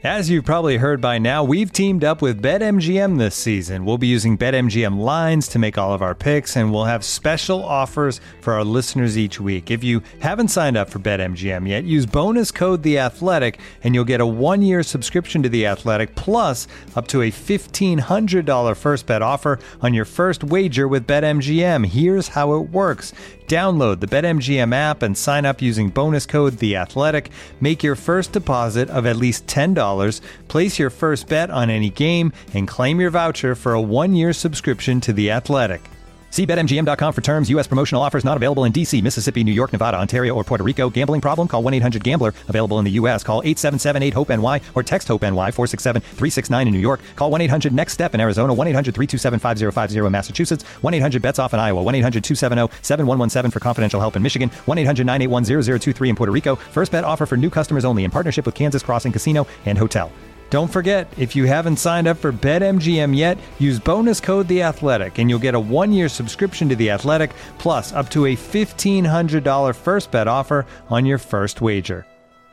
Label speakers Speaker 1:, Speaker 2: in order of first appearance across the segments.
Speaker 1: As you've probably heard by now, we've teamed up with BetMGM this season. We'll be using BetMGM lines to make all of our picks, and we'll have special offers for our listeners each week. If you haven't signed up for BetMGM yet, use bonus code The Athletic, and you'll get a 1-year subscription to The Athletic, plus up to a $1,500 first bet offer on your first wager with BetMGM. Here's how it works. Download the BetMGM app and sign up using bonus code The Athletic. Make your first deposit of at least $10. Place your first bet on any game and claim your voucher for a 1-year subscription to The Athletic. See BetMGM.com for terms. U.S. promotional offers not available in D.C., Mississippi, New York, Nevada, Ontario, or Puerto Rico. Gambling problem? Call 1-800-GAMBLER. Available in the U.S. Call 877-8-HOPE-NY or text HOPE-NY 467-369 in New York. Call 1-800-NEXT-STEP in Arizona. 1-800-327-5050 in Massachusetts. 1-800-BETS-OFF in Iowa. 1-800-270-7117 for confidential help in Michigan. 1-800-981-0023 in Puerto Rico. First bet offer for new customers only in partnership with Kansas Crossing Casino and Hotel. Don't forget, if you haven't signed up for BetMGM yet, use bonus code The Athletic, and you'll get a 1-year subscription to The Athletic, plus up to a $1,500 first bet offer on your first wager.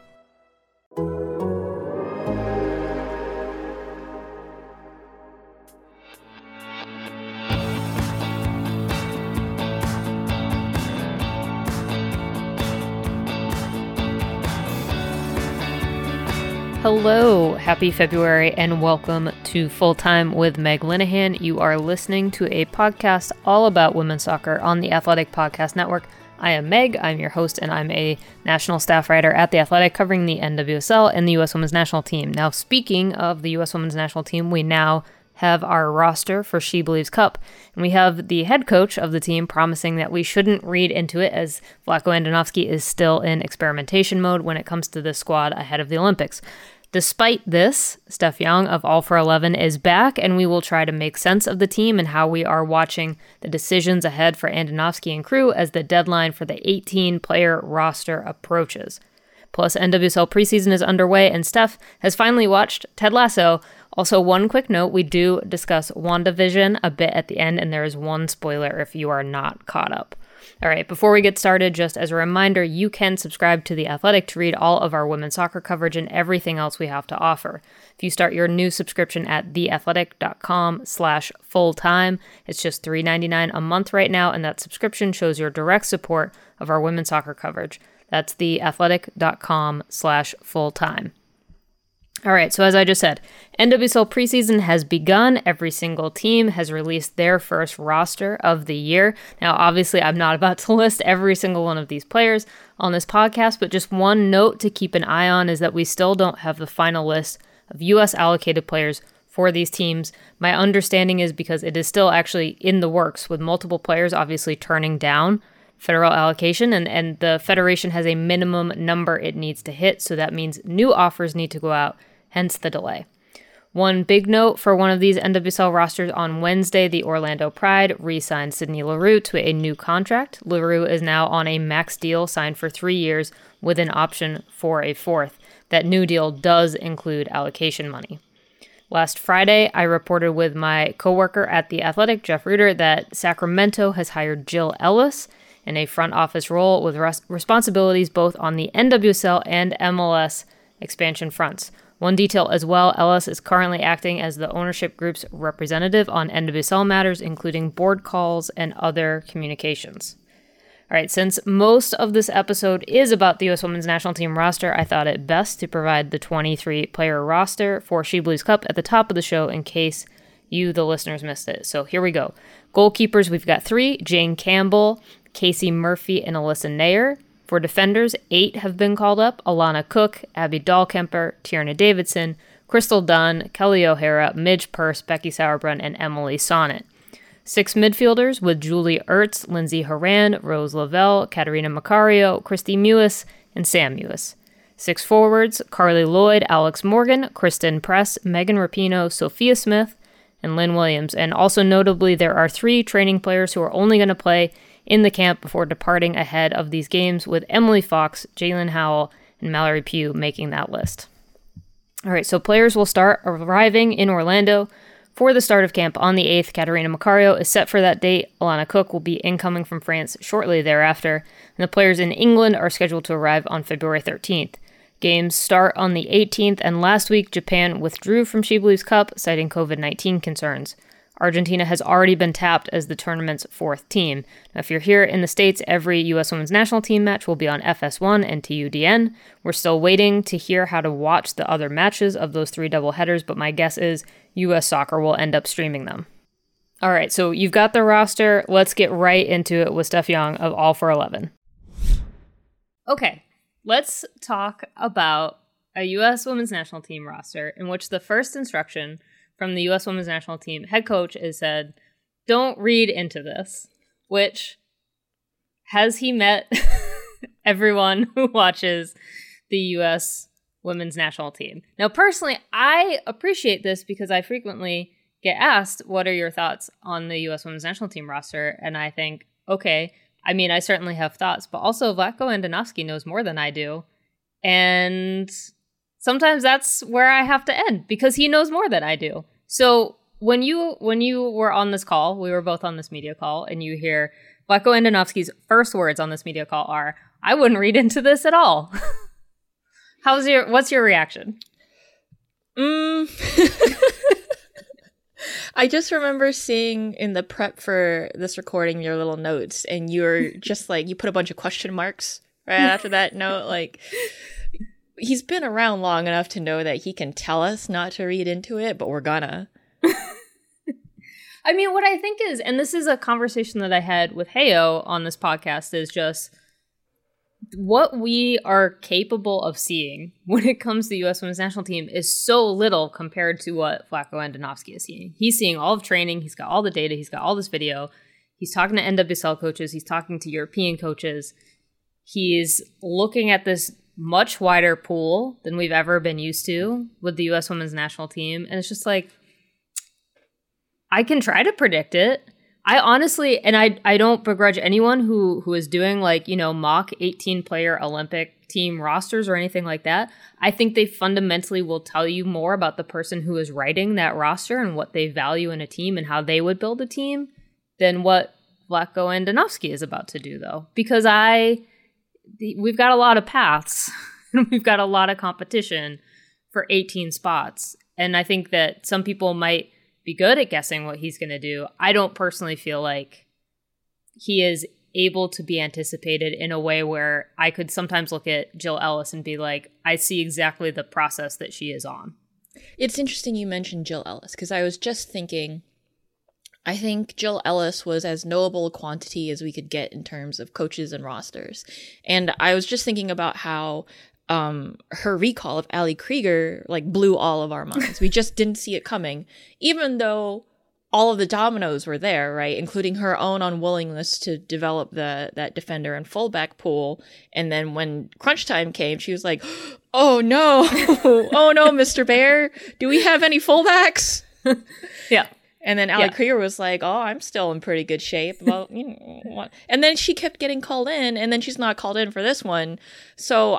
Speaker 2: Hello, happy February, and welcome to Full Time with Meg Linehan. You are listening to a podcast all about women's soccer on the Athletic Podcast Network. I am Meg, I'm your host, and I'm a national staff writer at The Athletic covering the NWSL and the U.S. Women's National Team. Now, speaking of the U.S. Women's National Team, we now have our roster for She Believes Cup, and we have the head coach of the team promising that we shouldn't read into it, as Vlatko Andonovski is still in experimentation mode when it comes to this squad ahead of the Olympics. Despite this, Steph Young of All for 11 is back, and we will try to make sense of the team and how we are watching the decisions ahead for Andonovski and crew as the deadline for the 18-player roster approaches. Plus, NWSL preseason is underway, and Steph has finally watched Ted Lasso. Also, one quick note, we do discuss WandaVision a bit at the end, and there is one spoiler if you are not caught up. All right, before we get started, just as a reminder, you can subscribe to The Athletic to read all of our women's soccer coverage and everything else we have to offer. If you start your new subscription at theathletic.com/fulltime, it's just $3.99 a month right now, and that subscription shows your direct support of our women's soccer coverage. That's theathletic.com/fulltime. All right, so as I just said, NWSL preseason has begun. Every single team has released their first roster of the year. Now, obviously, I'm not about to list every single one of these players on this podcast, but just one note to keep an eye on is that we still don't have the final list of U.S. allocated players for these teams. My understanding is because it is still actually in the works, with multiple players obviously turning down federal allocation, and the federation has a minimum number it needs to hit, so that means new offers need to go out, hence the delay. One big note for one of these NWSL rosters: on Wednesday, the Orlando Pride re-signed Sydney Leroux to a new contract. Leroux is now on a max deal signed for 3 years with an option for a 4th. That new deal does include allocation money. Last Friday, I reported with my coworker at The Athletic, Jeff Reuter, that Sacramento has hired Jill Ellis in a front office role with responsibilities both on the NWSL and MLS expansion fronts. One detail as well, Ellis is currently acting as the ownership group's representative on NWSL matters, including board calls and other communications. All right, since most of this episode is about the U.S. Women's National Team roster, I thought it best to provide the 23-player roster for She Believes Cup at the top of the show in case you, the listeners, missed it. So here we go. Goalkeepers, we've got 3, Jane Campbell, Casey Murphy, and Alyssa Nair. For defenders, 8 have been called up: Alana Cook, Abby Dahlkemper, Tierna Davidson, Crystal Dunn, Kelly O'Hara, Midge Purse, Becky Sauerbrunn, and Emily Sonnet. 6 midfielders with Julie Ertz, Lindsay Horan, Rose Lavelle, Katerina Macario, Christy Mewis, and Sam Mewis. 6 forwards: Carly Lloyd, Alex Morgan, Kristen Press, Megan Rapinoe, Sophia Smith, and Lynn Williams. And also notably, there are 3 training players who are only going to play in the camp before departing ahead of these games, with Emily Fox, Jalen Howell, and Mallory Pugh making that list. All right, so players will start arriving in Orlando for the start of camp on the 8th. Katerina Macario is set for that date. Alana Cook will be incoming from France shortly thereafter, and the players in England are scheduled to arrive on February 13th. Games start on the 18th, and last week Japan withdrew from She Believes Cup, citing COVID-19 concerns. Argentina has already been tapped as the tournament's fourth team. Now, if you're here in the States, every U.S. women's national team match will be on FS1 and TUDN. We're still waiting to hear how to watch the other matches of those 3 doubleheaders, but my guess is U.S. Soccer will end up streaming them. All right, so you've got the roster. Let's get right into it with Steph Young of All for 11. Okay, let's talk about a U.S. women's national team roster in which the first instruction from the U.S. women's national team head coach is said, don't read into this, which has he met everyone who watches the U.S. women's national team. Now, personally, I appreciate this because I frequently get asked, what are your thoughts on the U.S. women's national team roster? And I think, okay, I mean, I certainly have thoughts, but also Vlatko Andonovski knows more than I do. And sometimes that's where I have to end because he knows more than I do. So when you were on this call, we were both on this media call, and you hear Vlatko Andonovski's first words on this media call are, I wouldn't read into this at all. What's your reaction?
Speaker 3: I just remember seeing in the prep for this recording your little notes, and you were just like, you put a bunch of question marks right after that note. Like, he's been around long enough to know that he can tell us not to read into it, but we're gonna.
Speaker 2: I mean, what I think is, and this is a conversation that I had with Heyo on this podcast, is just what we are capable of seeing when it comes to the U.S. women's national team is so little compared to what Vlatko Andonovski is seeing. He's seeing all of training. He's got all the data. He's got all this video. He's talking to NWSL coaches. He's talking to European coaches. He's looking at this much wider pool than we've ever been used to with the U.S. women's national team. And it's just like, I can try to predict it. I honestly, and I don't begrudge anyone who is doing like, mock 18-player Olympic team rosters or anything like that. I think they fundamentally will tell you more about the person who is writing that roster and what they value in a team and how they would build a team than what Vlatko Andonovski is about to do, though. Because we've got a lot of paths. We've got a lot of competition for 18 spots. And I think that some people might be good at guessing what he's going to do. I don't personally feel like he is able to be anticipated in a way where I could sometimes look at Jill Ellis and be like, I see exactly the process that she is on.
Speaker 3: It's interesting you mentioned Jill Ellis, because I was just thinking, I think Jill Ellis was as knowable a quantity as we could get in terms of coaches and rosters. And I was just thinking about how her recall of Ali Krieger blew all of our minds. We just didn't see it coming, even though all of the dominoes were there, right? Including her own unwillingness to develop that defender and fullback pool. And then when crunch time came, she was like, "Oh no, oh no, Mr. Bear, do we have any fullbacks?"
Speaker 2: Yeah.
Speaker 3: And then Ali Krieger was like, "Oh, I'm still in pretty good shape." Well, what? And then she kept getting called in, and then she's not called in for this one. So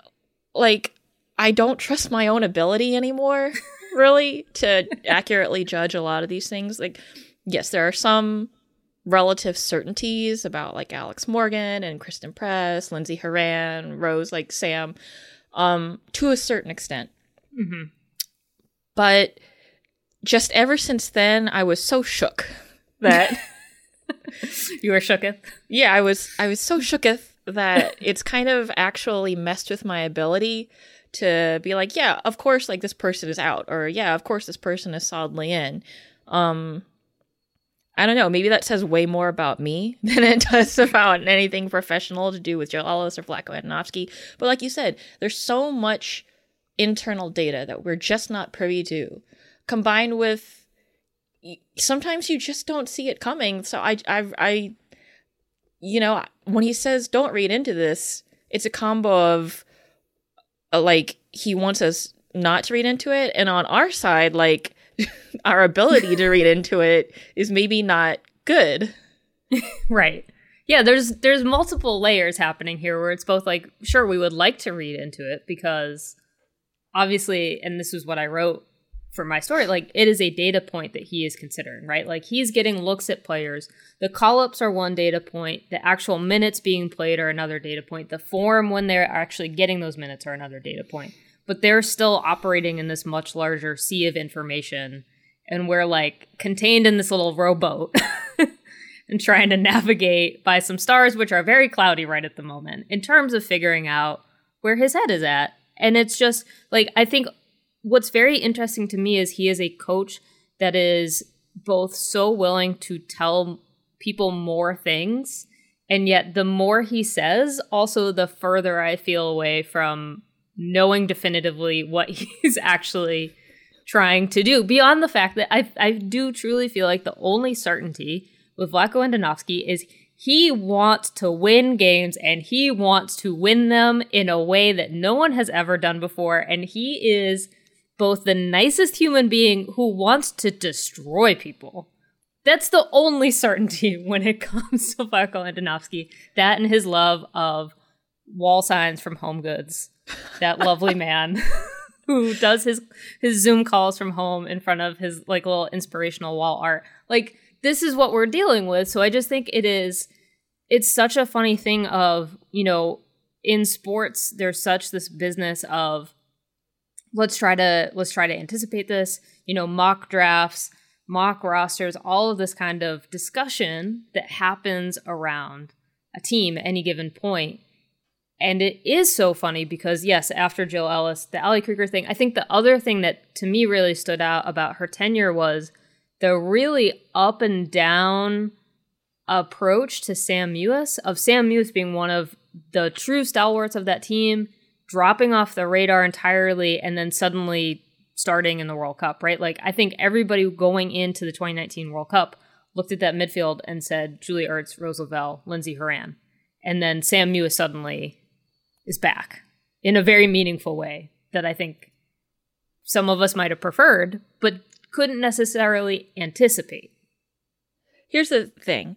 Speaker 3: I don't trust my own ability anymore, really, to accurately judge a lot of these things. Yes, there are some relative certainties about Alex Morgan and Kristen Press, Lindsay Horan, Rose, Sam, to a certain extent.
Speaker 2: Mm-hmm.
Speaker 3: But just ever since then, I was so shook that
Speaker 2: you were shooketh.
Speaker 3: Yeah, I was so shooketh that it's kind of actually messed with my ability to be like, yeah, of course, this person is out, or yeah, of course, this person is solidly in. I don't know. Maybe that says way more about me than it does about anything professional to do with Jill Ellis or Vlatko Andonovski. But like you said, there's so much internal data that we're just not privy to, combined with sometimes you just don't see it coming. So I when he says don't read into this, it's a combo of he wants us not to read into it, and on our side, our ability to read into it is maybe not good.
Speaker 2: Right. Yeah, there's multiple layers happening here where it's both sure, we would like to read into it because obviously, and this is what I wrote for my story, like it is a data point that he is considering, right? Like he's getting looks at players. The call-ups are one data point. The actual minutes being played are another data point. The form when they're actually getting those minutes are another data point. But they're still operating in this much larger sea of information. And we're like contained in this little rowboat and trying to navigate by some stars, which are very cloudy right at the moment, in terms of figuring out where his head is at. And it's just like, I think what's very interesting to me is he is a coach that is both so willing to tell people more things, and yet the more he says, also the further I feel away from knowing definitively what he's actually trying to do. Beyond the fact that I do truly feel like the only certainty with Vlatko Andonovski is he wants to win games, and he wants to win them in a way that no one has ever done before, and he is both the nicest human being who wants to destroy people. That's the only certainty when it comes to Vlatko Andonovski. That and his love of wall signs from Home Goods. That lovely man who does his Zoom calls from home in front of his like little inspirational wall art. Like, this is what we're dealing with. So I just think it's such a funny thing of, you know, in sports, there's such this business of let's try to anticipate this, you know, mock drafts, mock rosters, all of this kind of discussion that happens around a team at any given point. And it is so funny because, yes, after Jill Ellis, the Ali Krieger thing, I think the other thing that to me really stood out about her tenure was the really up and down approach to Sam Mewis, of Sam Mewis being one of the true stalwarts of that team, dropping off the radar entirely, and then suddenly starting in the World Cup, right? Like, I think everybody going into the 2019 World Cup looked at that midfield and said, Julie Ertz, Rose Lavelle, Lindsey Horan. And then Sam Mewis suddenly is back in a very meaningful way that I think some of us might have preferred, but couldn't necessarily anticipate.
Speaker 3: Here's the thing.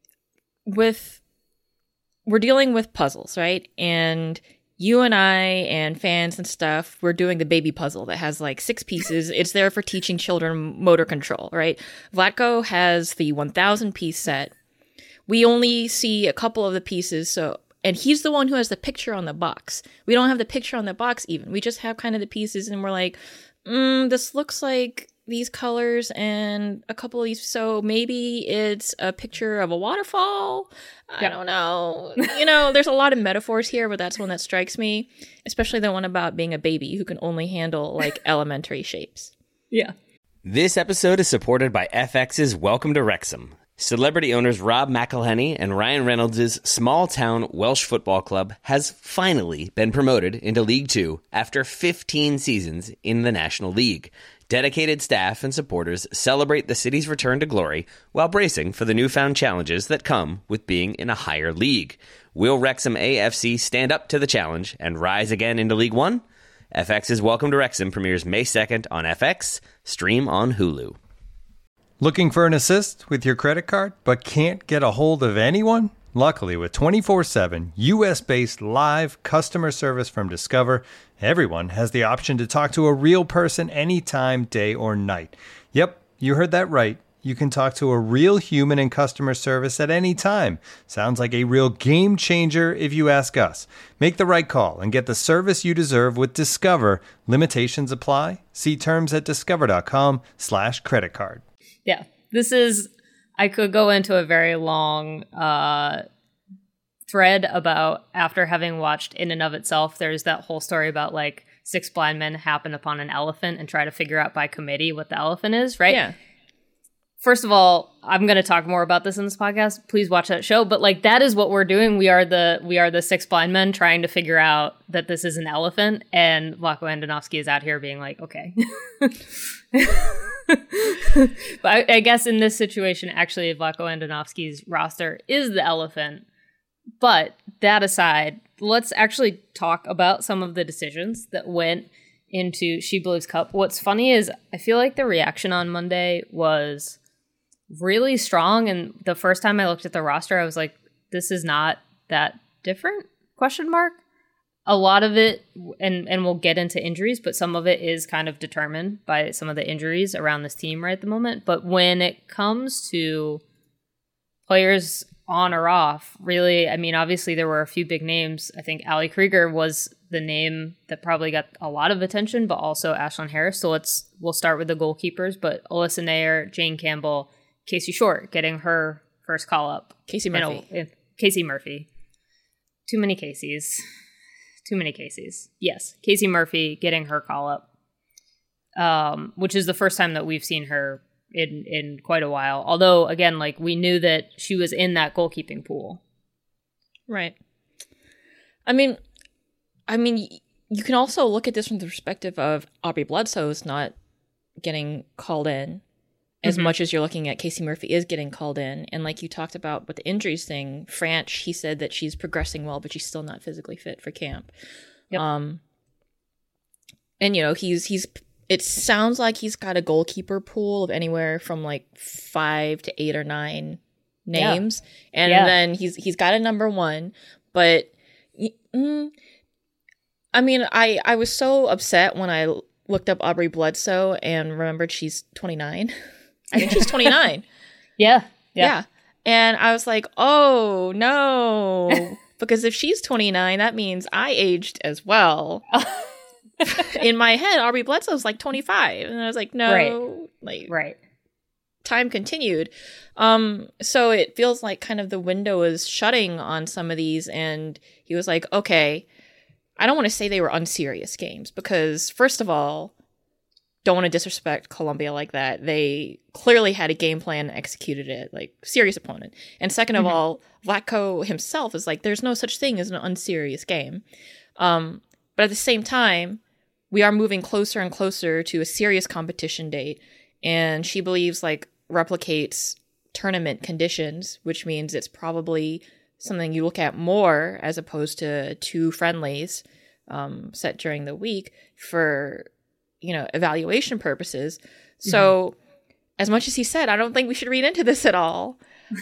Speaker 3: We're dealing with puzzles, right? And you and I and fans and stuff, we're doing the baby puzzle that has like 6 pieces. It's there for teaching children motor control, right? Vlatko has the 1,000 piece set. We only see a couple of the pieces, and he's the one who has the picture on the box. We don't have the picture on the box even. We just have kind of the pieces, and we're like, this looks like these colors and a couple of these, so maybe it's a picture of a waterfall. I don't know. You know, there's a lot of metaphors here, but that's one that strikes me, especially the one about being a baby who can only handle like elementary shapes.
Speaker 2: Yeah.
Speaker 4: This episode is supported by FX's Welcome to Wrexham. Celebrity owners Rob McElhenney and Ryan Reynolds' small-town Welsh football club has finally been promoted into League Two after 15 seasons in the National League. Dedicated staff and supporters celebrate the city's return to glory while bracing for the newfound challenges that come with being in a higher league. Will Wrexham AFC stand up to the challenge and rise again into League One? FX's Welcome to Wrexham premieres May 2nd on FX, stream on Hulu.
Speaker 1: Looking for an assist with your credit card, but can't get a hold of anyone? Luckily, with 24/7 U.S.-based live customer service from Discover, everyone has the option to talk to a real person anytime, day or night. Yep, you heard that right. You can talk to a real human in customer service at any time. Sounds like a real game changer if you ask us. Make the right call and get the service you deserve with Discover. Limitations apply. See terms at discover.com/creditcard.
Speaker 2: Yeah, I could go into a very long thread about, after having watched In and of Itself, there's that whole story about like 6 blind men happen upon an elephant and try to figure out by committee what the elephant is, right?
Speaker 3: Yeah.
Speaker 2: First of all, I'm going to talk more about this in this podcast. Please watch that show. But like, that is what we're doing. We are the 6 blind men trying to figure out that this is an elephant. And Vlatko Andonovski is out here being like, okay. But I guess in this situation, actually, Vlatko Andonovski's roster is the elephant. But that aside, let's actually talk about some of the decisions that went into She Believes Cup. What's funny is I feel like the reaction on Monday was really strong. And the first time I looked at the roster, I was like, this is not that different? ? a lot of it, and we'll get into injuries, but some of it is kind of determined by some of the injuries around this team right at the moment. But when it comes to players on or off, really, I mean, obviously there were a few big names. I think Ali Krieger was the name that probably got a lot of attention, but also Ashlyn Harris. So we'll start with the goalkeepers, but Alyssa Nair, Jane Campbell, Casey Short getting her first call up.
Speaker 3: Casey Murphy.
Speaker 2: Casey Murphy. Too many Caseys. Too many Caseys. Yes, Casey Murphy getting her call up, which is the first time that we've seen her in quite a while. Although, again, like we knew that she was in that goalkeeping pool.
Speaker 3: Right. I mean, you can also look at this from the perspective of Aubrey Bledsoe's not getting called in as much as you're looking at Casey Murphy is getting called in. And like you talked about with the injuries thing, Franch, he said that she's progressing well, but she's still not physically fit for camp.
Speaker 2: Yep.
Speaker 3: And, you know, it sounds like he's got a goalkeeper pool of anywhere from like 5 to 8 or 9 names. Yeah. And then he's got a number one, but I mean, I was so upset when I looked up Aubrey Bledsoe and remembered she's 29. I think she's 29.
Speaker 2: Yeah.
Speaker 3: And I was like, oh, no. Because if she's 29, that means I aged as well. In my head, Aubrey Bledsoe's like 25. And I was like, no.
Speaker 2: Right.
Speaker 3: Time continued. So it feels like kind of the window is shutting on some of these. And he was like, okay, I don't want to say they were unserious games because, first of all, don't want to disrespect Colombia like that. They clearly had a game plan and executed it, like serious opponent. And second of all, Vlatko himself is like, there's no such thing as an unserious game. But at the same time, we are moving closer and closer to a serious competition date. And she believes like replicates tournament conditions, which means it's probably something you look at more as opposed to 2 friendlies set during the week for, you know, evaluation purposes. So as much as he said, I don't think we should read into this at all.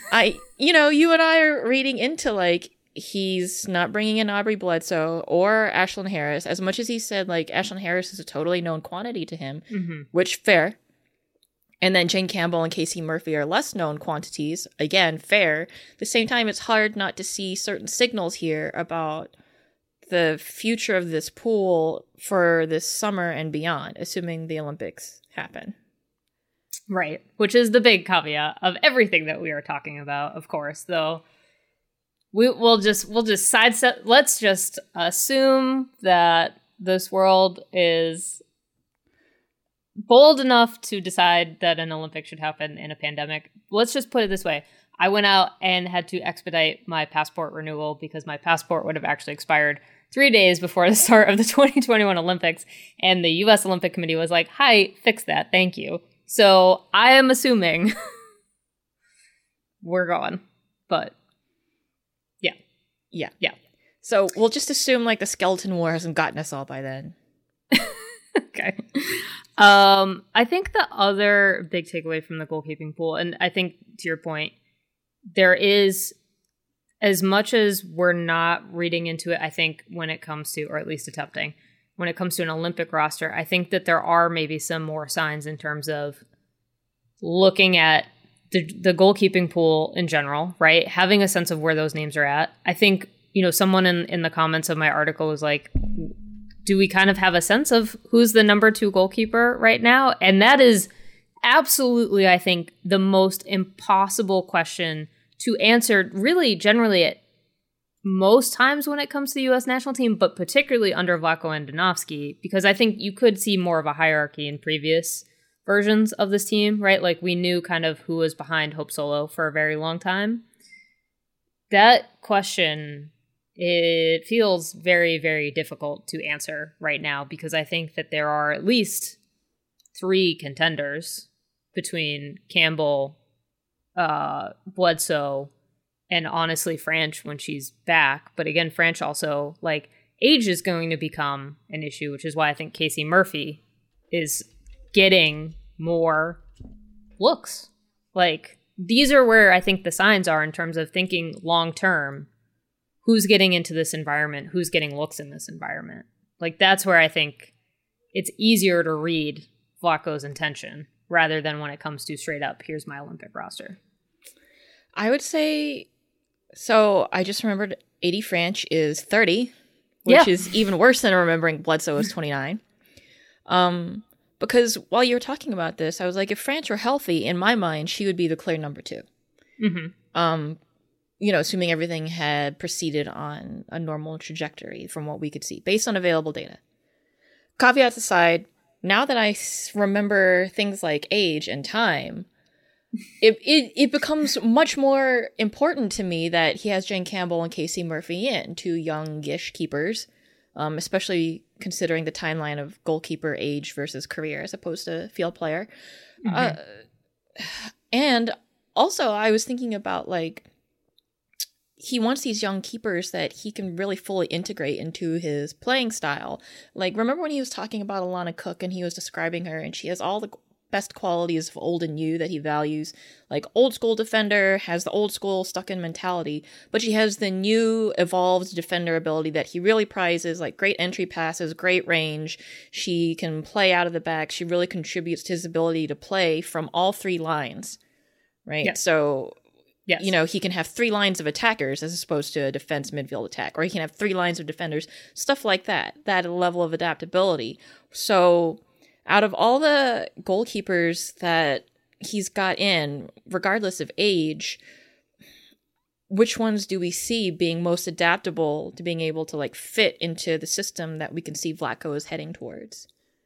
Speaker 3: You and I are reading into like, he's not bringing in Aubrey Bledsoe or Ashlyn Harris. As much as he said, like, Ashlyn Harris is a totally known quantity to him, which fair. And then Jane Campbell and Casey Murphy are less known quantities. Again, fair. At the same time, it's hard not to see certain signals here about the future of this pool for this summer and beyond, assuming the Olympics happen.
Speaker 2: Right. Which is the big caveat of everything that we are talking about, of course, though. We'll just sidestep. Let's just assume that this world is bold enough to decide that an Olympic should happen in a pandemic. Let's just put it this way. I went out and had to expedite my passport renewal because my passport would have actually expired 3 days before the start of the 2021 Olympics. And the U.S. Olympic Committee was like, hi, fix that. Thank you. So I am assuming we're going. But yeah.
Speaker 3: So we'll just assume like the skeleton war hasn't gotten us all by then.
Speaker 2: Okay. I think the other big takeaway from the goalkeeping pool, and I think to your point, there is, as much as we're not reading into it, I think when it comes to, or at least attempting, when it comes to an Olympic roster, I think that there are maybe some more signs in terms of looking at the goalkeeping pool in general, right? Having a sense of where those names are at. I think, someone in the comments of my article was like, do we kind of have a sense of who's the number 2 goalkeeper right now? And that is absolutely, I think, the most impossible question to answer really generally at most times when it comes to the U.S. national team, but particularly under Vlatko Andonovski, because I think you could see more of a hierarchy in previous versions of this team, right? Like we knew kind of who was behind Hope Solo for a very long time. That question, it feels very, very difficult to answer right now because I think that there are at least 3 contenders between Campbell, Bledsoe, and honestly Franch when she's back. But again, Franch also, like, age is going to become an issue, which is why I think Casey Murphy is getting more looks. Like, these are where I think the signs are in terms of thinking long term. who's getting into this environment, who's getting looks in this environment. Like, that's where I think it's easier to read Vlatko's intention rather than when it comes to straight up, here's my Olympic roster.
Speaker 3: I would say, so I just remembered AD Franch is 30, which is even worse than remembering Bledsoe is 29. Because while you were talking about this, I was like, if Franch were healthy, in my mind, she would be the clear number 2.
Speaker 2: Mm-hmm.
Speaker 3: Assuming everything had proceeded on a normal trajectory from what we could see, based on available data. Caveats aside, now that I remember things like age and time, it becomes much more important to me that he has Jane Campbell and Casey Murphy in, 2 youngish keepers, especially considering the timeline of goalkeeper age versus career as opposed to field player. Mm-hmm. And also, I was thinking about, like, he wants these young keepers that he can really fully integrate into his playing style. Like, remember when he was talking about Alana Cook and he was describing her and she has all the best qualities of old and new that he values? Like, old school defender, has the old school stuck in mentality, but she has the new evolved defender ability that he really prizes, like great entry passes, great range. She can play out of the back. She really contributes to his ability to play from all 3 lines, right?
Speaker 2: Yes.
Speaker 3: So...
Speaker 2: Yes.
Speaker 3: he can have 3 lines of attackers as opposed to a defense midfield attack, or he can have 3 lines of defenders, stuff like that level of adaptability. So out of all the goalkeepers that he's got in, regardless of age, which ones do we see being most adaptable to being able to, like, fit into the system that we can see Vlatko is heading towards?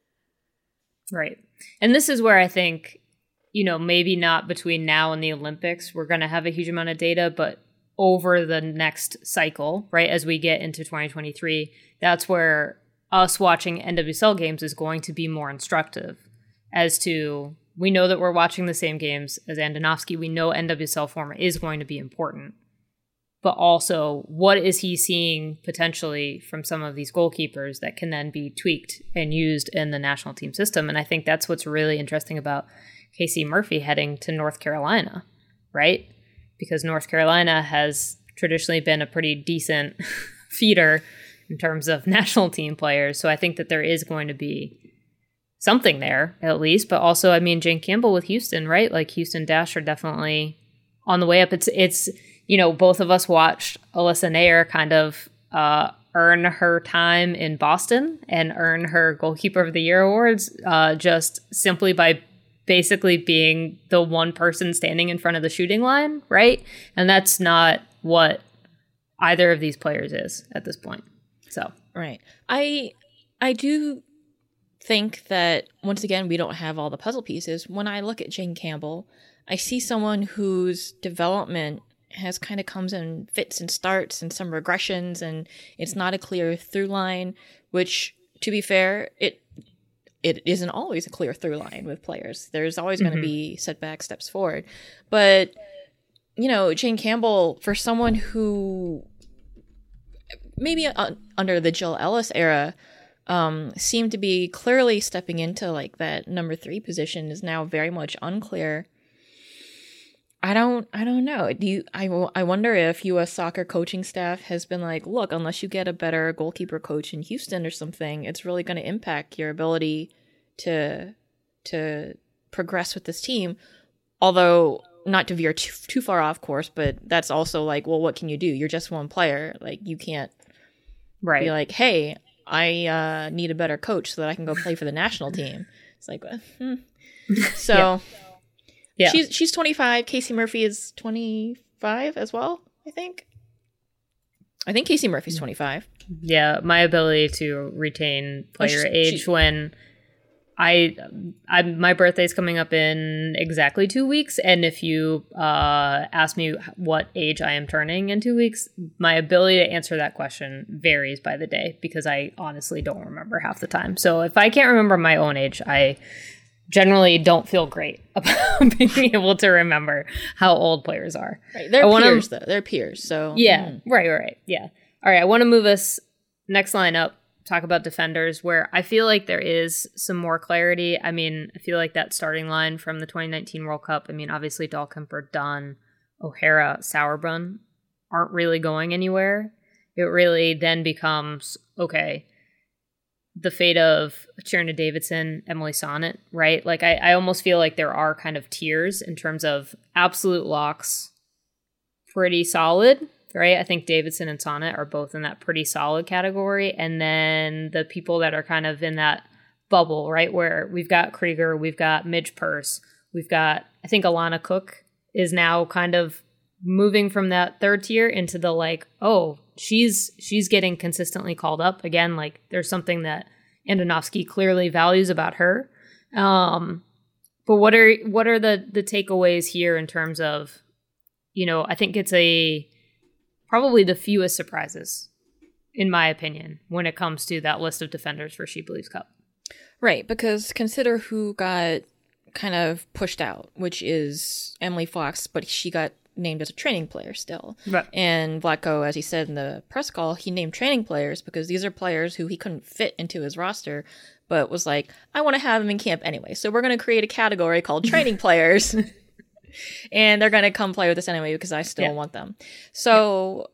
Speaker 2: Right. And this is where I think, maybe not between now and the Olympics, we're going to have a huge amount of data, but over the next cycle, right, as we get into 2023, that's where us watching NWSL games is going to be more instructive as to, we know that we're watching the same games as Andonovski. We know NWSL form is going to be important, but also what is he seeing potentially from some of these goalkeepers that can then be tweaked and used in the national team system? And I think that's what's really interesting about Casey Murphy heading to North Carolina, right? Because North Carolina has traditionally been a pretty decent feeder in terms of national team players. So I think that there is going to be something there at least. But also, I mean, Jane Campbell with Houston, right? Like, Houston Dash are definitely on the way up. It's both of us watched Alyssa Nair kind of earn her time in Boston and earn her Goalkeeper of the Year awards just simply by basically being the one person standing in front of the shooting line, right? And that's not what either of these players is at this point. So,
Speaker 3: right. I do think that, once again, we don't have all the puzzle pieces. When I look at Jane Campbell, I see someone whose development has kind of comes in fits and starts and some regressions, and it's not a clear through line, which, to be fair, it isn't always a clear through line with players. There's always going to be setbacks, steps forward. But, Jane Campbell, for someone who maybe under the Jill Ellis era seemed to be clearly stepping into, like, that number 3 position, is now very much unclear. I don't know. I wonder if U.S. soccer coaching staff has been like, look, unless you get a better goalkeeper coach in Houston or something, it's really going to impact your ability to progress with this team. Although, not to veer too far off course, but that's also like, well, what can you do? You're just one player. Like, you can't be like, hey, I need a better coach so that I can go play for the national team. It's like, so. Yeah. Yeah. She's 25. Casey Murphy is 25 as well, I think. I think Casey Murphy's 25.
Speaker 2: Yeah, my ability to retain player age when my birthday's coming up in exactly 2 weeks, and if you ask me what age I am turning in 2 weeks, my ability to answer that question varies by the day because I honestly don't remember half the time. So if I can't remember my own age, I generally don't feel great about being able to remember how old players are.
Speaker 3: Right. They're peers, though. They're peers. So
Speaker 2: yeah, right. Yeah. All right. I want to move us next line up, talk about defenders, where I feel like there is some more clarity. I mean, I feel like that starting line from the 2019 World Cup, I mean, obviously Dahlkemper, Dunn, O'Hara, Sauerbrunn aren't really going anywhere. it really then becomes, okay, the fate of Tierna Davidson, Emily Sonnet, right? Like, I almost feel like there are kind of tiers in terms of absolute locks, pretty solid, right? I think Davidson and Sonnet are both in that pretty solid category. And then the people that are kind of in that bubble, right? Where we've got Krieger, we've got Midge Purce, we've got, I think Alana Cook is now kind of moving from that third tier into the like, oh, she's getting consistently called up again. Like, there's something that Andonovski clearly values about her. But what are the takeaways here in terms of, you know, I think it's probably the fewest surprises, in my opinion, when it comes to that list of defenders for She Believes Cup.
Speaker 3: Right, because consider who got kind of pushed out, which is Emily Fox, but she got named as a training player still.
Speaker 2: Right.
Speaker 3: And Vlatko, as he said in the press call, he named training players because these are players who he couldn't fit into his roster, but was like, I want to have them in camp anyway. So we're going to create a category called training players. And they're going to come play with us anyway because I still want them. So,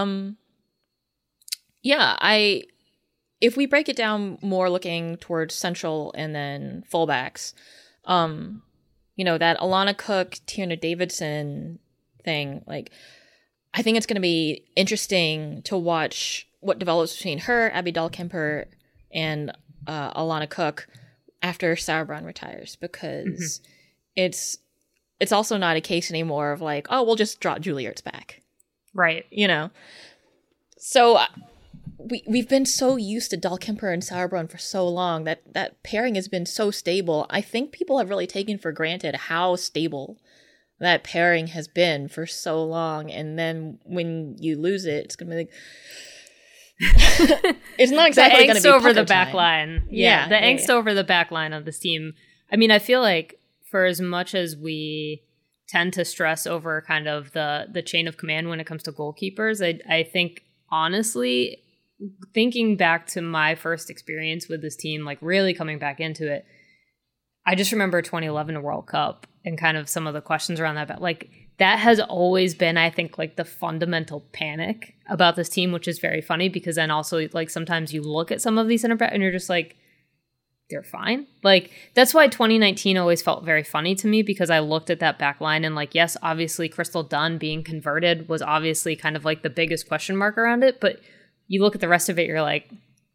Speaker 3: if we break it down more looking towards central and then fullbacks, you know, that Alana Cook, Tierna Davidson thing, like, I think it's going to be interesting to watch what develops between her, Abby Dahlkemper, and Alana Cook after Sauerbrunn retires, because it's also not a case anymore of like, oh, we'll just drop Julie Ertz back.
Speaker 2: Right.
Speaker 3: You know? So we've been so used to Dahlkemper and Sauerbrunn for so long that pairing has been so stable. I think people have really taken for granted how stable that pairing has been for so long. And then when you lose it, it's going to be like... it's not exactly going to be
Speaker 2: over
Speaker 3: pucker
Speaker 2: the
Speaker 3: time.
Speaker 2: back line. Yeah, the angst over the back line of this team. I mean, I feel like for as much as we tend to stress over kind of the chain of command when it comes to goalkeepers, I think, honestly, thinking back to my first experience with this team, like really coming back into it, I just remember 2011 World Cup and kind of some of the questions around that. But like, that has always been, I think, like the fundamental panic about this team, which is very funny because then also like sometimes you look at some of these center backs and you're just like, they're fine. Like, that's why 2019 always felt very funny to me, because I looked at that back line and like, yes, obviously Crystal Dunn being converted was obviously kind of like the biggest question mark around it. But you look at the rest of it, you're like,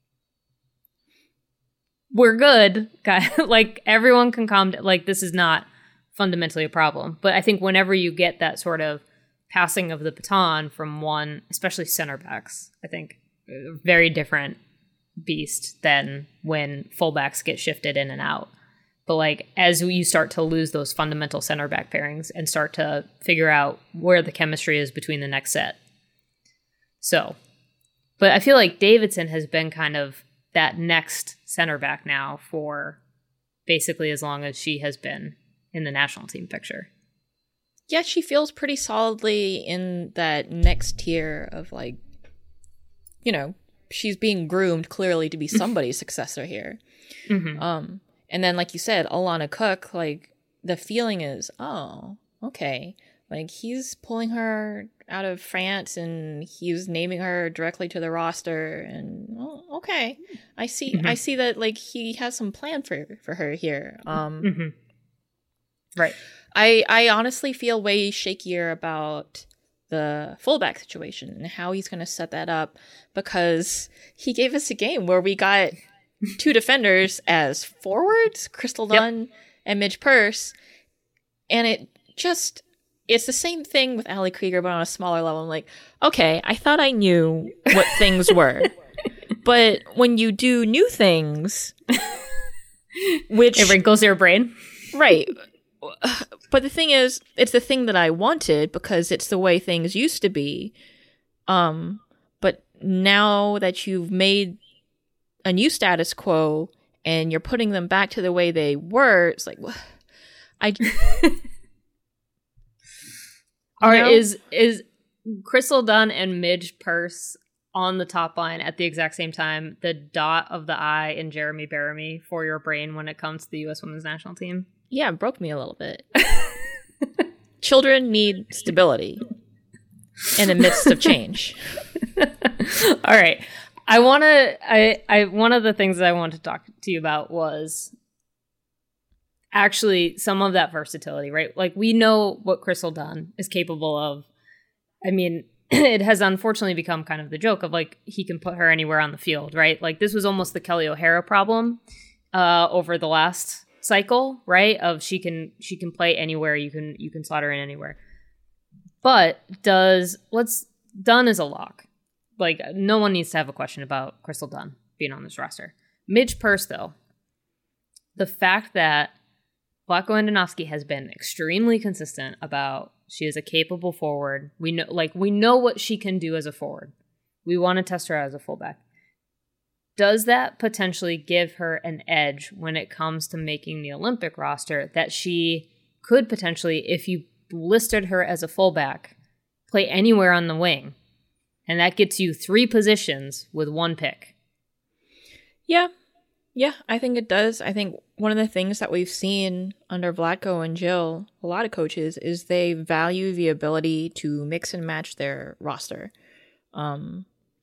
Speaker 2: we're good, guys. Like, everyone can calm down. Like, this is not fundamentally a problem. But I think whenever you get that sort of passing of the baton from one, especially center backs, I think a very different beast than when fullbacks get shifted in and out. But like, as you start to lose those fundamental center back pairings and start to figure out where the chemistry is between the next set. So, but I feel like Davidson has been kind of that next center back now for basically as long as she has been in the national team picture.
Speaker 3: Yeah, she feels pretty solidly in that next tier of like, you know, she's being groomed clearly to be somebody's successor here. Mm-hmm. And then, like you said, Alana Cook, like, the feeling is, oh, okay. Like, he's pulling her out of France and he's naming her directly to the roster. And, oh, okay. I see. Mm-hmm. I see that, like, he has some plan for her here.
Speaker 2: Right.
Speaker 3: I honestly feel way shakier about the fullback situation and how he's going to set that up, because he gave us a game where we got two defenders as forwards, Crystal Dunn and Midge Purce, and it's the same thing with Ali Krieger, but on a smaller level. I'm like, okay, I thought I knew what things were, but when you do new things, which
Speaker 2: it wrinkles your brain,
Speaker 3: right? But the thing is, it's the thing that I wanted because it's the way things used to be. But now that you've made a new status quo and you're putting them back to the way they were, it's like,
Speaker 2: is Crystal Dunn and Midge Purce on the top line at the exact same time the dot of the I in Jeremy Bearimy for your brain when it comes to the U.S. Women's National Team?
Speaker 3: Yeah, it broke me a little bit. Children need stability in the midst of change.
Speaker 2: All right. One of the things that I wanted to talk to you about was actually some of that versatility, right? Like, we know what Crystal Dunn is capable of. I mean, it has unfortunately become kind of the joke of, like, he can put her anywhere on the field, right? Like, this was almost the Kelly O'Hara problem over the last cycle, right? Of she can play anywhere, you can slot her in anywhere. But Dunn is a lock. Like, no one needs to have a question about Crystal Dunn being on this roster. Midge Purce, though, the fact that Vlatko Andonovski has been extremely consistent about she is a capable forward. We know what she can do as a forward. We want to test her as a fullback. Does that potentially give her an edge when it comes to making the Olympic roster, that she could potentially, if you listed her as a fullback, play anywhere on the wing? And that gets you 3 positions with 1 pick.
Speaker 3: Yeah, I think it does. I think one of the things that we've seen under Vlatko and Jill, a lot of coaches, is they value the ability to mix and match their roster. Not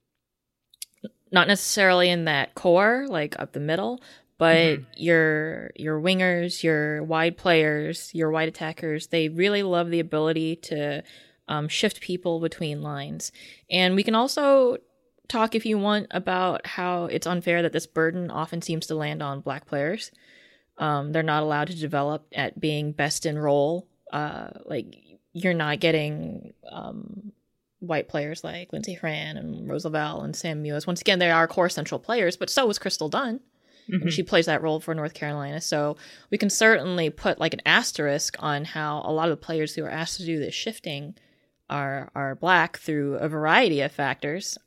Speaker 3: necessarily in that core, like up the middle, but your wingers, your wide players, your wide attackers, they really love the ability to shift people between lines. And we can also talk, if you want, about how it's unfair that this burden often seems to land on Black players. They're not allowed to develop at being best in role. Like, you're not getting white players like Lindsey Fran and Rose Lavelle and Sam Mewis. Once again, they are core central players, but so is Crystal Dunn. And she plays that role for North Carolina. So we can certainly put like an asterisk on how a lot of the players who are asked to do this shifting are Black through a variety of factors.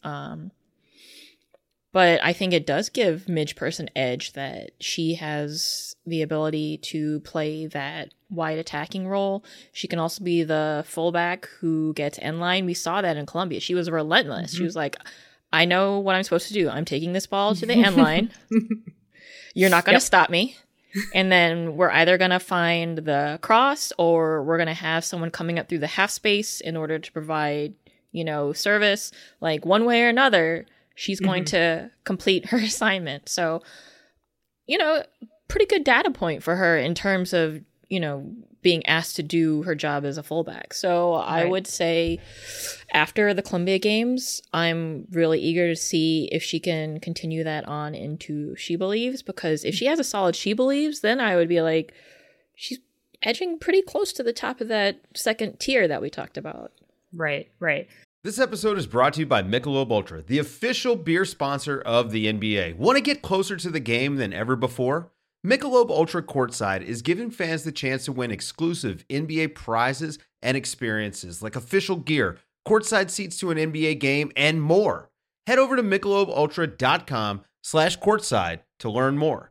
Speaker 3: But I think it does give Midge Purce an edge that she has the ability to play that wide attacking role. She can also be the fullback who gets end line. We saw that in Columbia. She was relentless. She was like, I know what I'm supposed to do. I'm taking this ball to the end line. You're not going to stop me. And then we're either going to find the cross, or we're going to have someone coming up through the half space in order to provide, service. Like, one way or another, she's going to complete her assignment. So, pretty good data point for her in terms of, being asked to do her job as a fullback. So I would say after the Columbia games, I'm really eager to see if she can continue that on into She Believes, because if she has a solid She Believes, then I would be like, she's edging pretty close to the top of that second tier that we talked about.
Speaker 2: Right.
Speaker 5: This episode is brought to you by Michelob Ultra, the official beer sponsor of the NBA. Want to get closer to the game than ever before? Michelob Ultra Courtside is giving fans the chance to win exclusive NBA prizes and experiences like official gear, courtside seats to an NBA game, and more. Head over to MichelobUltra.com/courtside to learn more.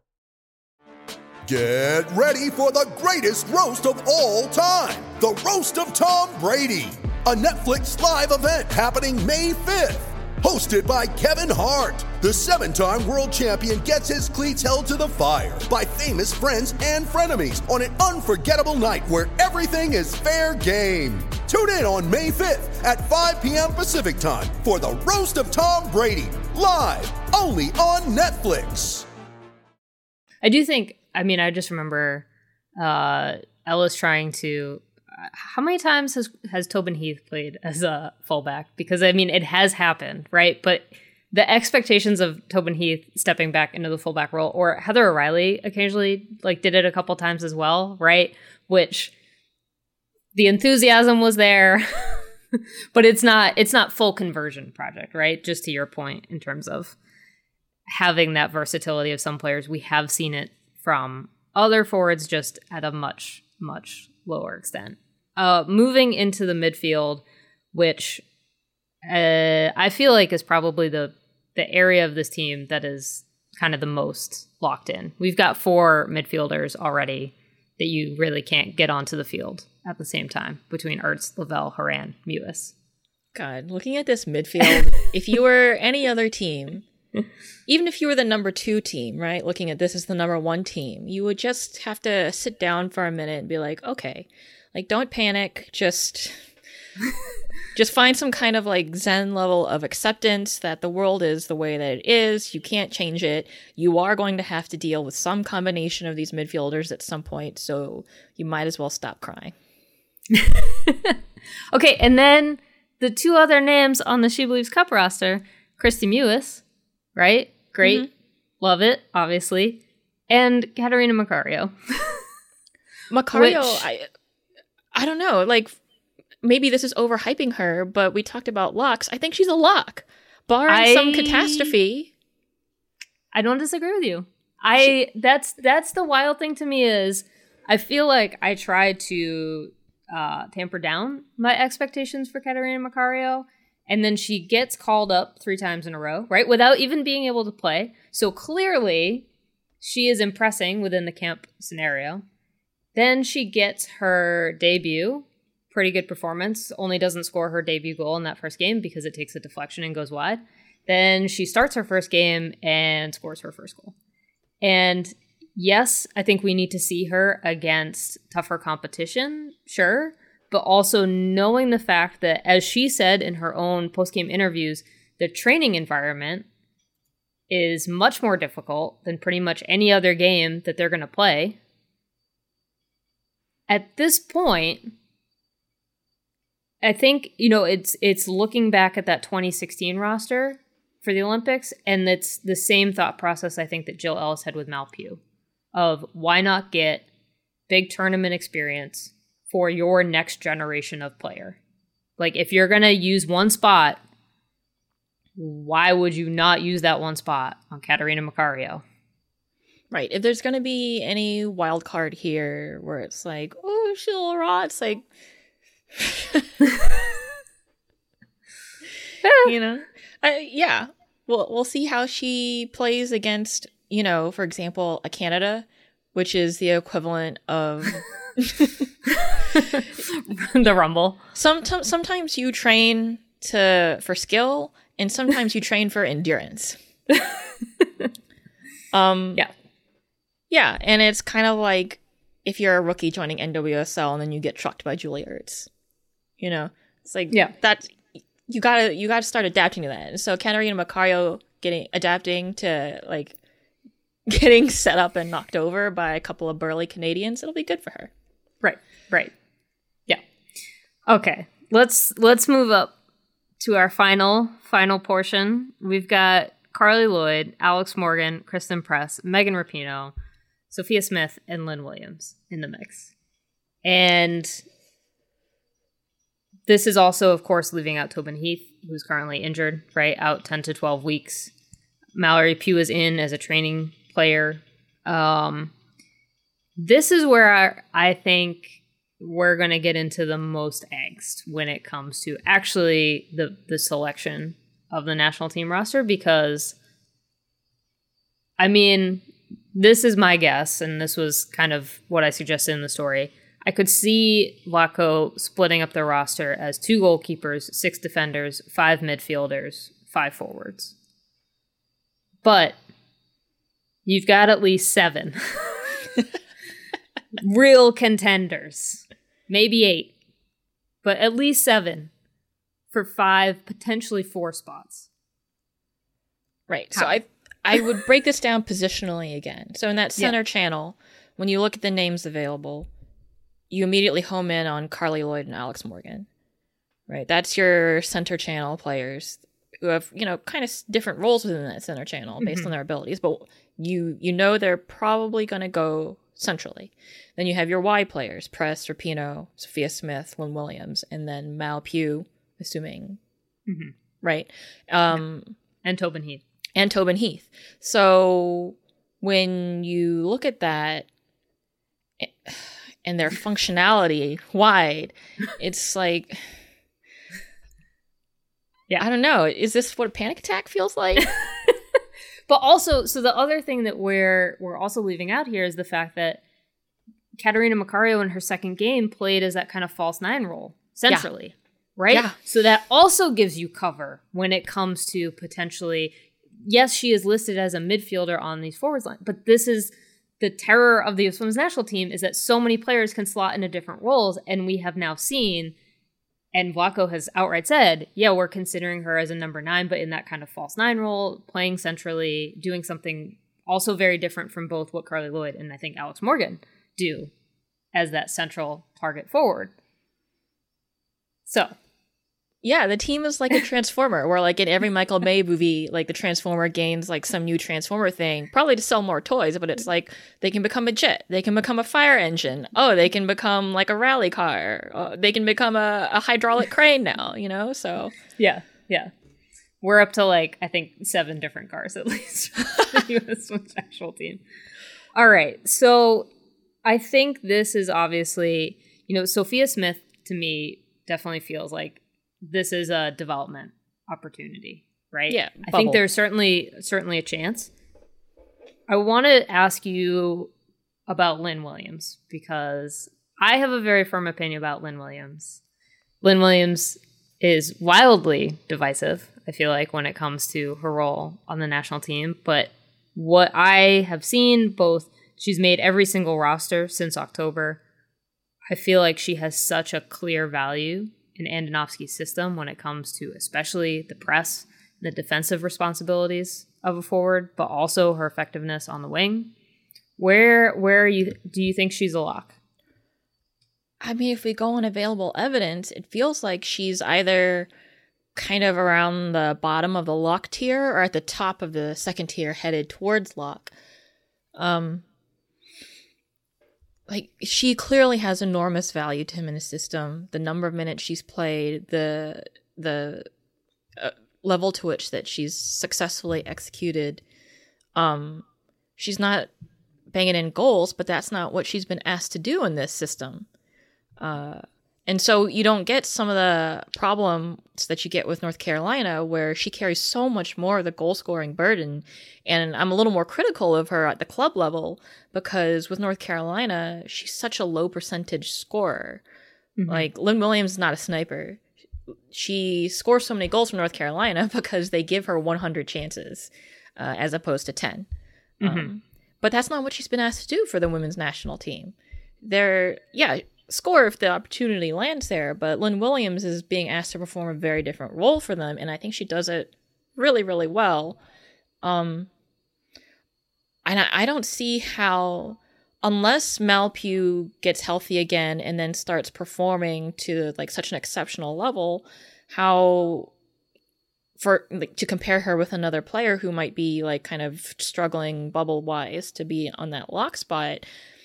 Speaker 6: Get ready for the greatest roast of all time, the Roast of Tom Brady, a Netflix live event happening May 5th. Hosted by Kevin Hart, the 7-time world champion gets his cleats held to the fire by famous friends and frenemies on an unforgettable night where everything is fair game. Tune in on May 5th at 5 p.m. Pacific time for the Roast of Tom Brady, live only on Netflix.
Speaker 2: I do think, I just remember Ellis trying to... How many times has Tobin Heath played as a fullback? Because, it has happened, right? But the expectations of Tobin Heath stepping back into the fullback role, or Heather O'Reilly occasionally did it a couple times as well, right? Which the enthusiasm was there, but it's not full conversion project, right? Just to your point in terms of having that versatility of some players. We have seen it from other forwards, just at a much, much lower extent. Moving into the midfield, which I feel like is probably the area of this team that is kind of the most locked in. We've got 4 midfielders already that you really can't get onto the field at the same time, between Ertz, Lavelle, Horan, Mewis.
Speaker 3: God, looking at this midfield, if you were any other team, even if you were the number 2 team, right, looking at this as the number 1 team, you would just have to sit down for a minute and be like, okay, don't panic, just Just find some kind of like Zen level of acceptance that the world is the way that it is. You can't change it. You are going to have to deal with some combination of these midfielders at some point, so you might as well stop crying.
Speaker 2: Okay, and then the two other names on the She Believes Cup roster, Christy Mewis, right? Great. Mm-hmm. Love it, obviously. And Katerina Macario.
Speaker 3: Macario, I don't know. Like, maybe this is overhyping her, but we talked about locks. I think she's a lock. Barring some catastrophe.
Speaker 2: I don't disagree with you. That's the wild thing to me is I feel like I tried to tamper down my expectations for Katerina Macario, and then she gets called up 3 times in a row, right? Without even being able to play. So clearly she is impressing within the camp scenario. Then she gets her debut. Pretty good performance. Only doesn't score her debut goal in that first game because it takes a deflection and goes wide. Then she starts her first game and scores her first goal. And yes, I think we need to see her against tougher competition, sure. But also knowing the fact that, as she said in her own post-game interviews, the training environment is much more difficult than pretty much any other game that they're going to play. At this point, I think, it's looking back at that 2016 roster for the Olympics, and it's the same thought process I think that Jill Ellis had with Mal Pugh, of why not get big tournament experience for your next generation of player? Like, if you're going to use one spot, why would you not use that one spot on Katerina Macario?
Speaker 3: Right. If there's going to be any wild card here where it's like, oh, she's a little raw, it's like, yeah. We'll see how she plays against, for example, a Canada, which is the equivalent of
Speaker 2: the Rumble.
Speaker 3: Sometimes you train for skill, and sometimes you train for endurance. Yeah, and it's kind of like if you're a rookie joining NWSL and then you get trucked by Julie Ertz. It's like that you gotta start adapting to that. And so Katerina Macario adapting to like getting set up and knocked over by a couple of burly Canadians, it'll be good for her.
Speaker 2: Right. Yeah. Okay. Let's move up to our final portion. We've got Carly Lloyd, Alex Morgan, Kristen Press, Megan Rapinoe, Sophia Smith, and Lynn Williams in the mix. And this is also, of course, leaving out Tobin Heath, who's currently injured, right? Out 10 to 12 weeks. Mallory Pugh is in as a training player. This is where I think we're going to get into the most angst when it comes to actually the selection of the national team roster, because, I mean, this is my guess, and this was kind of what I suggested in the story. I could see Vlatko splitting up the roster as 2 goalkeepers, 6 defenders, 5 midfielders, 5 forwards. But you've got at least 7 real contenders. Maybe 8. But at least 7 for 5, potentially 4 spots.
Speaker 3: Right. How? So I would break this down positionally again. So in that center channel, when you look at the names available, you immediately home in on Carly Lloyd and Alex Morgan. Right? That's your center channel players who have, kind of different roles within that center channel based on their abilities, but you know they're probably going to go centrally. Then you have your wide players, Press, Rapinoe, Sophia Smith, Lynn Williams, and then Mal Pugh, assuming. Mm-hmm. Right?
Speaker 2: And Tobin Heath.
Speaker 3: So when you look at that and their functionality wide, it's like, I don't know. Is this what a panic attack feels like?
Speaker 2: But also, so the other thing that we're also leaving out here is the fact that Katerina Macario in her second game played as that kind of false 9 role centrally, right? Yeah. So that also gives you cover when it comes to potentially, yes, she is listed as a midfielder on these forwards line, but this is the terror of the U.S. Women's National Team, is that so many players can slot into different roles, and we have now seen And Vlatko has outright said, yeah, we're considering her as a number 9, but in that kind of false 9 role, playing centrally, doing something also very different from both what Carly Lloyd and I think Alex Morgan do as that central target forward. So,
Speaker 3: yeah, the team is like a transformer, where like in every Michael Bay movie, like the transformer gains like some new transformer thing, probably to sell more toys, but it's like they can become a jet, they can become a fire engine, they can become like a rally car, they can become a hydraulic crane now, so.
Speaker 2: Yeah. We're up to like, I think 7 different cars at least for the U.S. Women's national team. All right, so I think this is obviously, Sophia Smith to me definitely feels like this is a development opportunity, right?
Speaker 3: Yeah,
Speaker 2: I think there's certainly a chance. I want to ask you about Lynn Williams, because I have a very firm opinion about Lynn Williams. Lynn Williams is wildly divisive, I feel like, when it comes to her role on the national team. But what I have seen, both, she's made every single roster since October. I feel like she has such a clear value in Andonovski's system when it comes to especially the press, the defensive responsibilities of a forward, but also her effectiveness on the wing. Where do you think she's a lock?
Speaker 3: I mean, if we go on available evidence, it feels like she's either kind of around the bottom of the lock tier or at the top of the second tier headed towards lock. Like, she clearly has enormous value to him in the system. The number of minutes she's played, the level to which that she's successfully executed. She's not banging in goals, but that's not what she's been asked to do in this system. And so you don't get some of the problems that you get with North Carolina, where she carries so much more of the goal-scoring burden. And I'm a little more critical of her at the club level, because with North Carolina, she's such a low percentage scorer. Mm-hmm. Like, Lynn Williams is not a sniper. She scores so many goals from North Carolina because they give her 100 chances as opposed to 10. Mm-hmm. But that's not what she's been asked to do for the women's national team. Score if the opportunity lands there, but Lynn Williams is being asked to perform a very different role for them, and I think she does it really, really well. And I don't see how, unless Malpew gets healthy again and then starts performing to like such an exceptional level, how to compare her with another player who might be like kind of struggling bubble wise to be on that lock spot.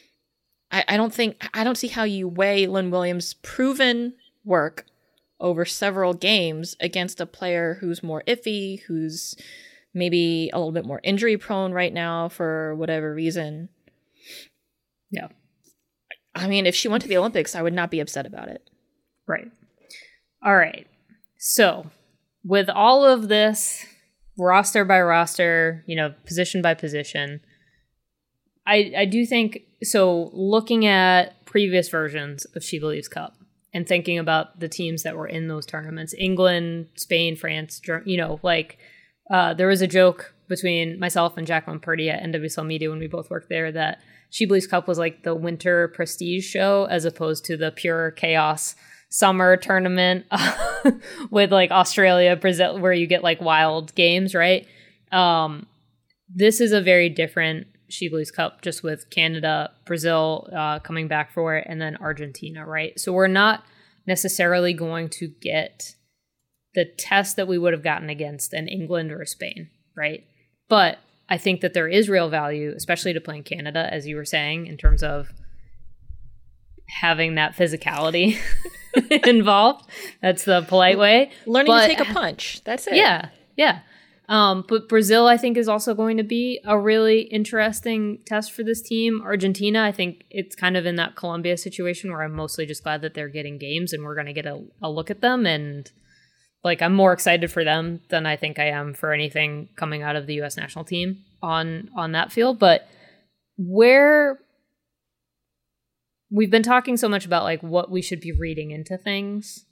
Speaker 3: I don't see how you weigh Lynn Williams' proven work over several games against a player who's more iffy, who's maybe a little bit more injury prone right now for whatever reason.
Speaker 2: Yeah.
Speaker 3: I mean, if she went to the Olympics, I would not be upset about it.
Speaker 2: Right. All right. So, with all of this, roster by roster, position by position, I do think, so looking at previous versions of She Believes Cup and thinking about the teams that were in those tournaments, England, Spain, France, there was a joke between myself and Jacqueline Purdy at NWSL Media when we both worked there that She Believes Cup was like the winter prestige show as opposed to the pure chaos summer tournament with like Australia, Brazil, where you get like wild games, right? This is a very different She Believes Cup, just with Canada, Brazil coming back for it, and then Argentina, right? So we're not necessarily going to get the test that we would have gotten against an England or a Spain, right? But I think that there is real value, especially to playing Canada, as you were saying, in terms of having that physicality involved. That's the polite way.
Speaker 3: Learning to take a punch. That's it.
Speaker 2: Yeah. But Brazil, I think, is also going to be a really interesting test for this team. Argentina, I think it's kind of in that Colombia situation where I'm mostly just glad that they're getting games and we're going to get a look at them. And like, I'm more excited for them than I think I am for anything coming out of the U.S. national team on that field. But where we've been talking so much about like what we should be reading into things,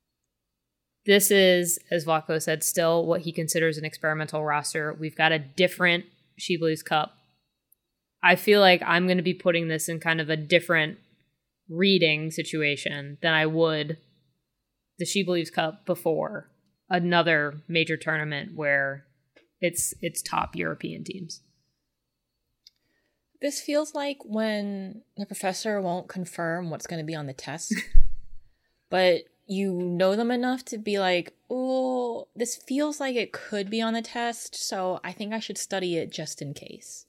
Speaker 2: this is, as Vlatko said, still what he considers an experimental roster. We've got a different She Believes Cup. I feel like I'm going to be putting this in kind of a different reading situation than I would the She Believes Cup before another major tournament where it's top European teams.
Speaker 3: This feels like when the professor won't confirm what's going to be on the test, but you know them enough to be like, oh, this feels like it could be on the test, so I think I should study it just in case.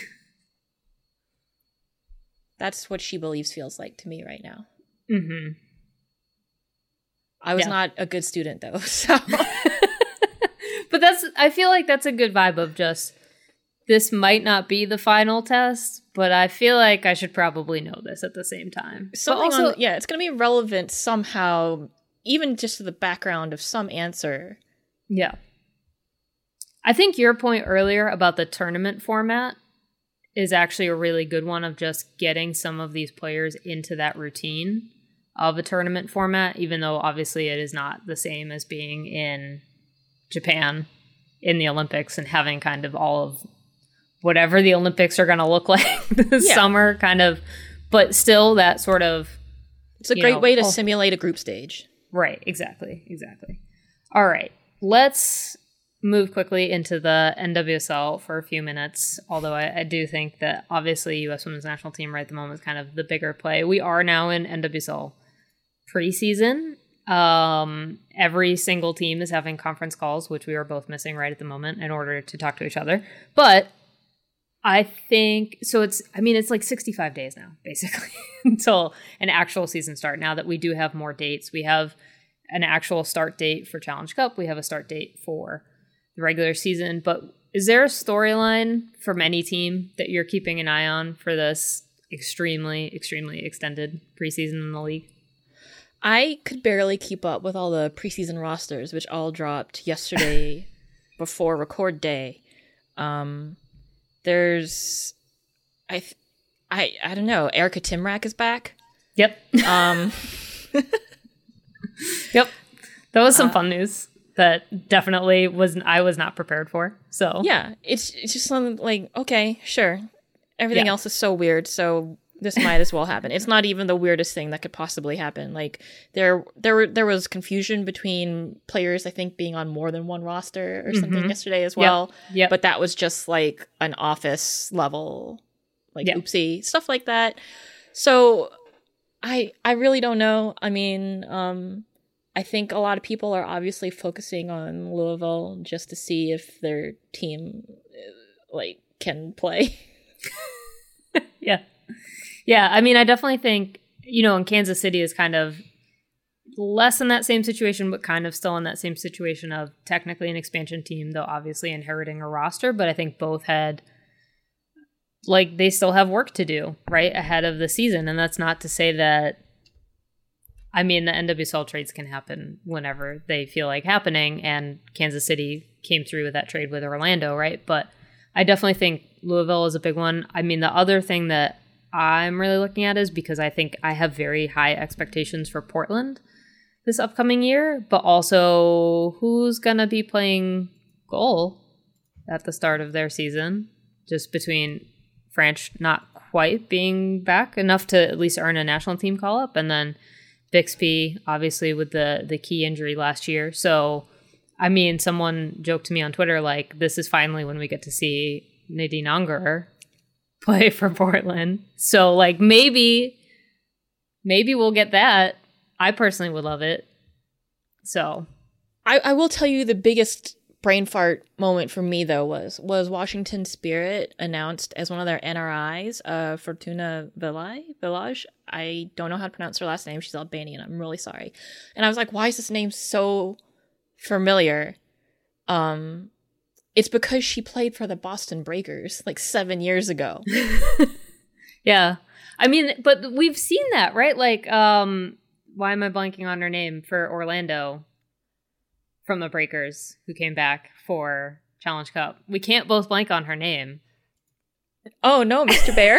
Speaker 3: That's what She Believes feels like to me right now.
Speaker 2: Mm-hmm.
Speaker 3: I was not a good student, though, so...
Speaker 2: But I feel like that's a good vibe of just, this might not be the final test, but I feel like I should probably know this at the same time.
Speaker 3: Something it's going to be relevant somehow, even just to the background of some answer.
Speaker 2: Yeah. I think your point earlier about the tournament format is actually a really good one of just getting some of these players into that routine of a tournament format, even though obviously it is not the same as being in Japan in the Olympics and having kind of all of whatever the Olympics are going to look like this summer, kind of, but still that sort of...
Speaker 3: It's a great way to simulate a group stage.
Speaker 2: Right, exactly. All right, let's move quickly into the NWSL for a few minutes, although I do think that obviously U.S. Women's National Team right at the moment is kind of the bigger play. We are now in NWSL preseason. Every single team is having conference calls, which we are both missing right at the moment in order to talk to each other. But I think, so it's like 65 days now, basically, until an actual season start. Now that we do have more dates, we have an actual start date for Challenge Cup. We have a start date for the regular season. But is there a storyline from any team that you're keeping an eye on for this extremely, extremely extended preseason in the league?
Speaker 3: I could barely keep up with all the preseason rosters, which all dropped yesterday before record day. There's, I don't know. Erica Timrak is back.
Speaker 2: Yep. Yep. That was some fun news that definitely I was not prepared for. So
Speaker 3: yeah, it's just something like, okay, sure. Everything else is so weird, so this might as well happen. It's not even the weirdest thing that could possibly happen. Like there was confusion between players, I think, being on more than one roster or something yesterday as well.
Speaker 2: Yep.
Speaker 3: But that was just like an office level, like oopsie, stuff like that. So I really don't know. I mean, I think a lot of people are obviously focusing on Louisville just to see if their team like can play.
Speaker 2: Yeah, I mean, I definitely think, and Kansas City is kind of less in that same situation, but kind of still in that same situation of technically an expansion team, though obviously inheriting a roster. But I think both had, they still have work to do, right, ahead of the season. And that's not to say that, I mean, the NWSL trades can happen whenever they feel like happening. And Kansas City came through with that trade with Orlando, right? But I definitely think Louisville is a big one. I mean, the other thing that I'm really looking at is because I think I have very high expectations for Portland this upcoming year, but also who's going to be playing goal at the start of their season, just between French not quite being back enough to at least earn a national team call-up, and then Bixby, obviously, with the key injury last year. So, I mean, someone joked to me on Twitter, this is finally when we get to see Nadine Angerer play for Portland. So maybe we'll get that. I personally would love it. So
Speaker 3: I will tell you the biggest brain fart moment for me though was Washington Spirit announced as one of their NRIs, Fortuna Village. I don't know how to pronounce her last name. She's Albanian. I'm really sorry. And I was like, why is this name so familiar? It's because she played for the Boston Breakers 7 years ago.
Speaker 2: Yeah. I mean, but we've seen that, right? Why am I blanking on her name for Orlando from the Breakers who came back for Challenge Cup? We can't both blank on her name.
Speaker 3: Oh, no, Mr. Bear.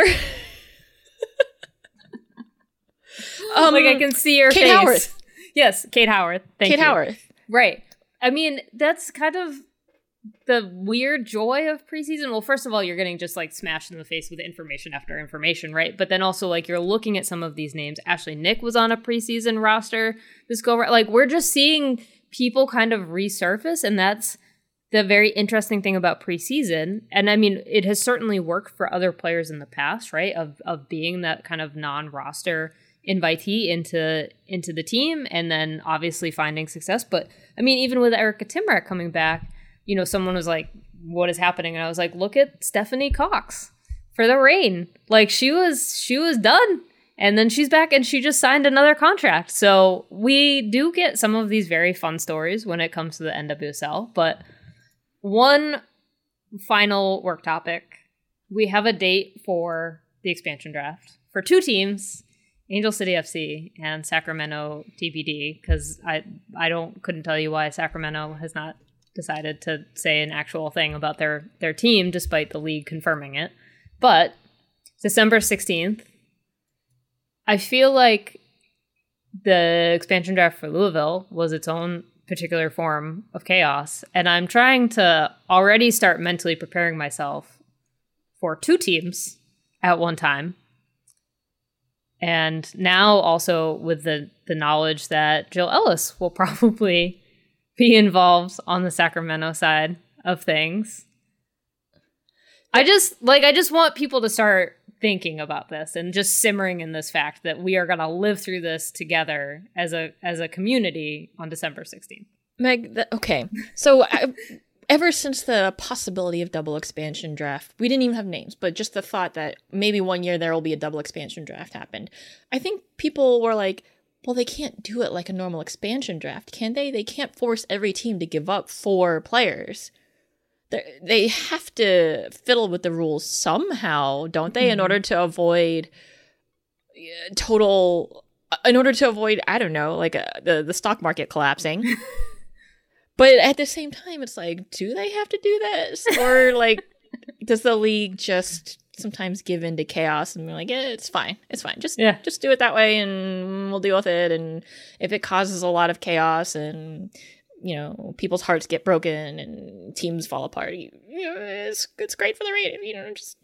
Speaker 2: I can see your
Speaker 3: Kate
Speaker 2: face.
Speaker 3: Howarth.
Speaker 2: Yes, Kate Howarth. Thank you.
Speaker 3: Kate Howarth.
Speaker 2: Right. I mean, that's kind of the weird joy of preseason. Well, first of all, you're getting just like smashed in the face with information after information, right? But then also like you're looking at some of these names. Ashley Nick was on a preseason roster this go around. Like we're just seeing people kind of resurface, and that's the very interesting thing about preseason. And I mean, it has certainly worked for other players in the past, right? Of being that kind of non-roster invitee into the team, and then obviously finding success. But I mean, even with Erica Timrak coming back, you know, someone was like, what is happening? And I was like, look at Stephanie Cox for the Reign. Like she was done. And then she's back and she just signed another contract. So we do get some of these very fun stories when it comes to the NWSL. But one final work topic. We have a date for the expansion draft for two teams, Angel City FC and Sacramento TBD, because I couldn't tell you why Sacramento has not decided to say an actual thing about their team, despite the league confirming it. But December 16th, I feel like the expansion draft for Louisville was its own particular form of chaos. And I'm trying to already start mentally preparing myself for two teams at one time. And now also with the knowledge that Jill Ellis will probably be involved on the Sacramento side of things. I just want people to start thinking about this and just simmering in this fact that we are going to live through this together as a community on December 16th.
Speaker 3: Meg, okay. So ever since the possibility of double expansion draft, we didn't even have names, but just the thought that maybe one year there will be a double expansion draft happened. I think people were like, well, they can't do it like a normal expansion draft, can they? They can't force every team to give up 4 players. They have to fiddle with the rules somehow, don't they, in order to avoid I don't know, like the stock market collapsing. But at the same time, it's like, do they have to do this? Or like, does the league just sometimes give in to chaos and be like, yeah, it's fine. Just do it that way and we'll deal with it. And if it causes a lot of chaos and, you know, people's hearts get broken and teams fall apart, you know, it's great for the rating, you know, just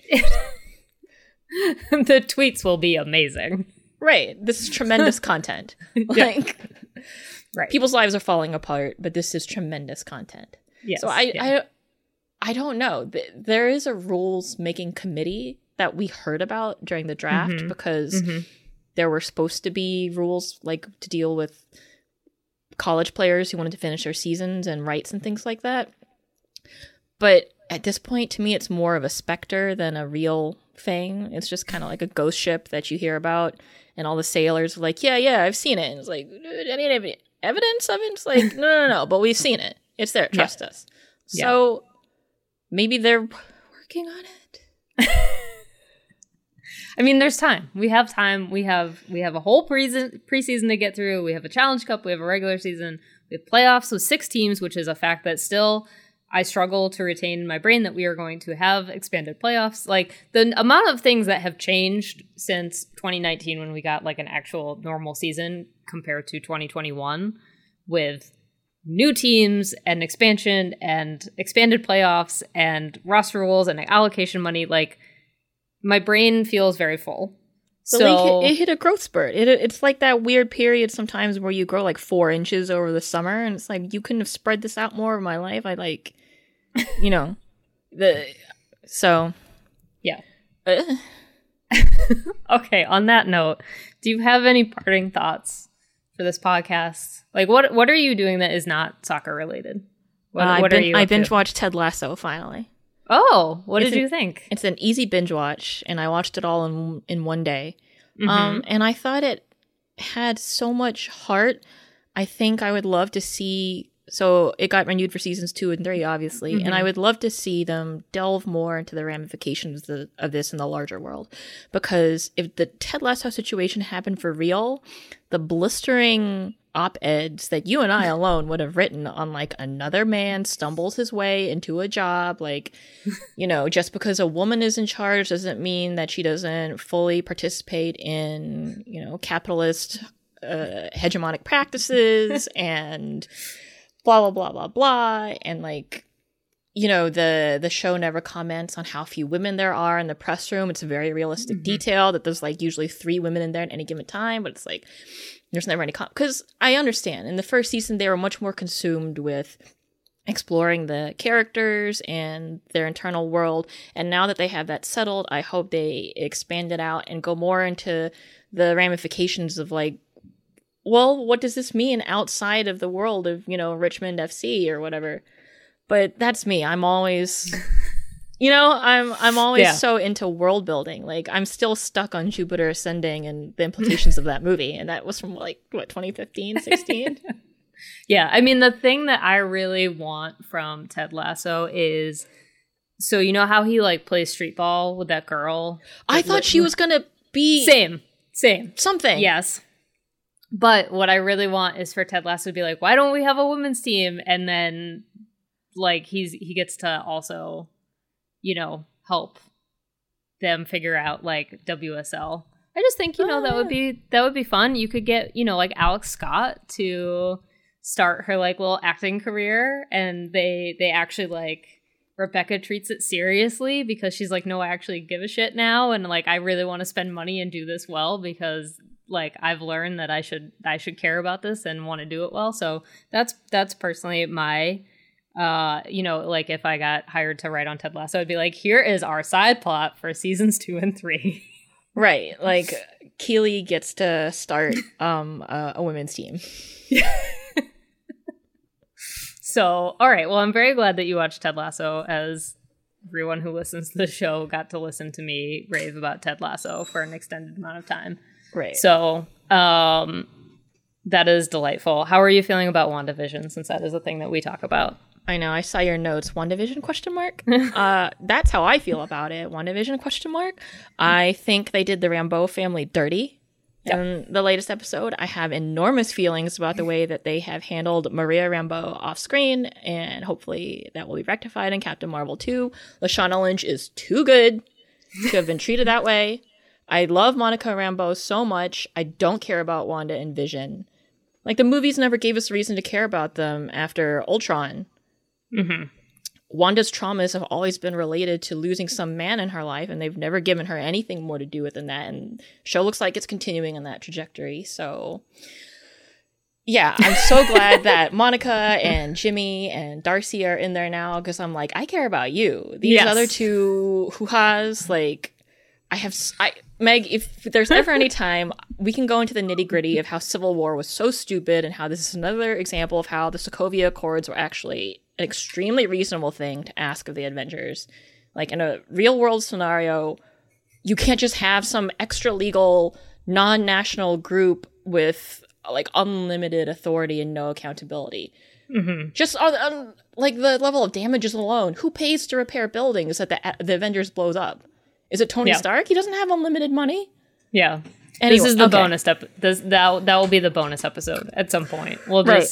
Speaker 2: the tweets will be amazing.
Speaker 3: Right. This is tremendous content. Like,
Speaker 2: right.
Speaker 3: People's lives are falling apart, but this is tremendous content.
Speaker 2: Yes.
Speaker 3: So I don't know. There is a rules making committee that we heard about during the draft because there were supposed to be rules like to deal with college players who wanted to finish their seasons and rights and things like that. But at this point, to me, it's more of a specter than a real thing. It's just kind of like a ghost ship that you hear about, and all the sailors are like, yeah, I've seen it. And it's like, any evidence of it? It's like, no, but we've seen it. It's there. Trust us. So maybe they're working on it.
Speaker 2: I mean, there's time. We have time. We have a whole preseason to get through. We have a Challenge Cup. We have a regular season. We have playoffs with 6 teams, which is a fact that still I struggle to retain in my brain, that we are going to have expanded playoffs. Like the amount of things that have changed since 2019 when we got like an actual normal season compared to 2021 with new teams and expansion and expanded playoffs and roster rules and allocation money. Like my brain feels very full.
Speaker 3: The league, it hit a growth spurt. It's like that weird period sometimes where you grow like 4 inches over the summer, and it's like, you couldn't have spread this out more of my life. I like, you know,
Speaker 2: yeah. Okay, on that note, do you have any parting thoughts for this podcast? Like, what are you doing that is not soccer related? What are you?
Speaker 3: I binge watched Ted Lasso finally.
Speaker 2: Oh, what did you think?
Speaker 3: It's an easy binge watch, and I watched it all in one day. And I thought it had so much heart. I think I would love to see. So it got renewed for seasons 2 and 3, obviously, and I would love to see them delve more into the ramifications of this in the larger world. Because if the Ted Lasso situation happened for real, the blistering op-eds that you and I alone would have written on like another man stumbles his way into a job, like, you know, just because a woman is in charge doesn't mean that she doesn't fully participate in, you know, capitalist hegemonic practices and blah, blah, blah, blah, blah. And like, you know, the show never comments on how few women there are in the press room. It's a very realistic detail that there's like usually 3 women in there at any given time, but it's like there's never any because I understand in the first season they were much more consumed with exploring the characters and their internal world, and now that they have that settled, I hope they expand it out and go more into the ramifications of like, well, what does this mean outside of the world of, you know, Richmond FC or whatever. But that's me. I'm always, you know, I'm always so into world building. Like, I'm still stuck on Jupiter Ascending and the implications of that movie. And that was from, like, what, 2015, 16?
Speaker 2: Yeah. I mean, the thing that I really want from Ted Lasso is, so you know how he, like, plays street ball with that girl?
Speaker 3: I thought she was going to be...
Speaker 2: Same.
Speaker 3: Something.
Speaker 2: Yes. But what I really want is for Ted Lasso to be like, why don't we have a women's team? And then... like he gets to also, you know, help them figure out like WSL. I just think, you know, that would be fun. You could get, you know, like Alex Scott to start her like little acting career, and they actually like Rebecca treats it seriously because she's like, no, I actually give a shit now, and like I really want to spend money and do this well because like I've learned that I should care about this and want to do it well. So that's personally my you know, like if I got hired to write on Ted Lasso, I'd be like, here is our side plot for seasons 2 and 3.
Speaker 3: Right. Like Keely gets to start a women's team.
Speaker 2: So, all right. Well, I'm very glad that you watched Ted Lasso, as everyone who listens to the show got to listen to me rave about Ted Lasso for an extended amount of time.
Speaker 3: Right.
Speaker 2: So, that is delightful. How are you feeling about WandaVision, since that is a thing that we talk about?
Speaker 3: I know. I saw your notes. WandaVision ? That's how I feel about it. WandaVision ? I think they did the Rambeau family dirty in the latest episode. I have enormous feelings about the way that they have handled Maria Rambeau off screen, and hopefully that will be rectified in Captain Marvel 2. Lashana Lynch is too good to have been treated that way. I love Monica Rambeau so much. I don't care about Wanda and Vision. Like, the movies never gave us a reason to care about them after Ultron.
Speaker 2: Mm-hmm.
Speaker 3: Wanda's traumas have always been related to losing some man in her life, and they've never given her anything more to do with than that. And the show looks like it's continuing on that trajectory. So, yeah, I'm so glad that Monica and Jimmy and Darcy are in there now, because I'm like, I care about you. These other two hoo-has, like, Meg, if there's ever any time, we can go into the nitty-gritty of how Civil War was so stupid and how this is another example of how the Sokovia Accords were actually an extremely reasonable thing to ask of the Avengers. Like, in a real-world scenario, you can't just have some extra-legal, non-national group with, like, unlimited authority and no accountability.
Speaker 2: Mm-hmm.
Speaker 3: Just on, like, the level of damages alone. Who pays to repair buildings that the Avengers blows up? Is it Tony Stark? He doesn't have unlimited money.
Speaker 2: Yeah.
Speaker 3: Anyway,
Speaker 2: this is the bonus that will be the bonus episode at some point. We'll do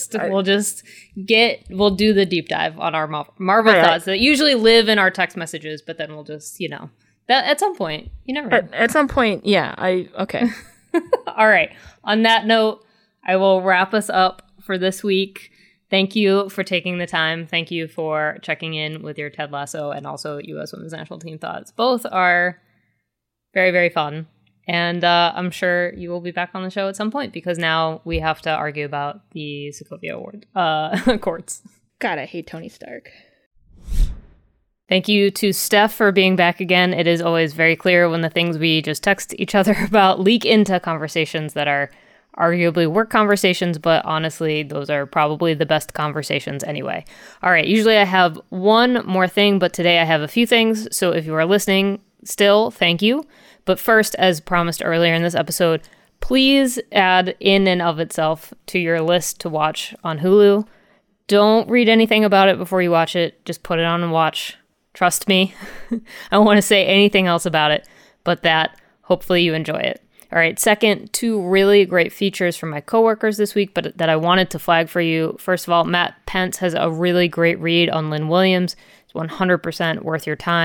Speaker 2: the deep dive on our Marvel thoughts that usually live in our text messages, but then we'll just, you know, that at some point, you never know.
Speaker 3: At some point, yeah. Okay.
Speaker 2: All right. On that note, I will wrap us up for this week. Thank you for taking the time. Thank you for checking in with your Ted Lasso and also U.S. Women's National Team thoughts. Both are very, very fun. And I'm sure you will be back on the show at some point, because now we have to argue about the Sokovia Accords.
Speaker 3: God, I hate Tony Stark.
Speaker 2: Thank you to Steph for being back again. It is always very clear when the things we just text each other about leak into conversations that are arguably work conversations, but honestly, those are probably the best conversations anyway. All right, usually I have one more thing, but today I have a few things. So if you are listening still, thank you. But first, as promised earlier in this episode, please add In and of Itself to your list to watch on Hulu. Don't read anything about it before you watch it. Just put it on and watch. Trust me. I don't want to say anything else about it, but that hopefully you enjoy it. All right, second, 2 really great features from my coworkers this week, but that I wanted to flag for you. First of all, Matt Pence has a really great read on Lynn Williams. It's 100% worth your time.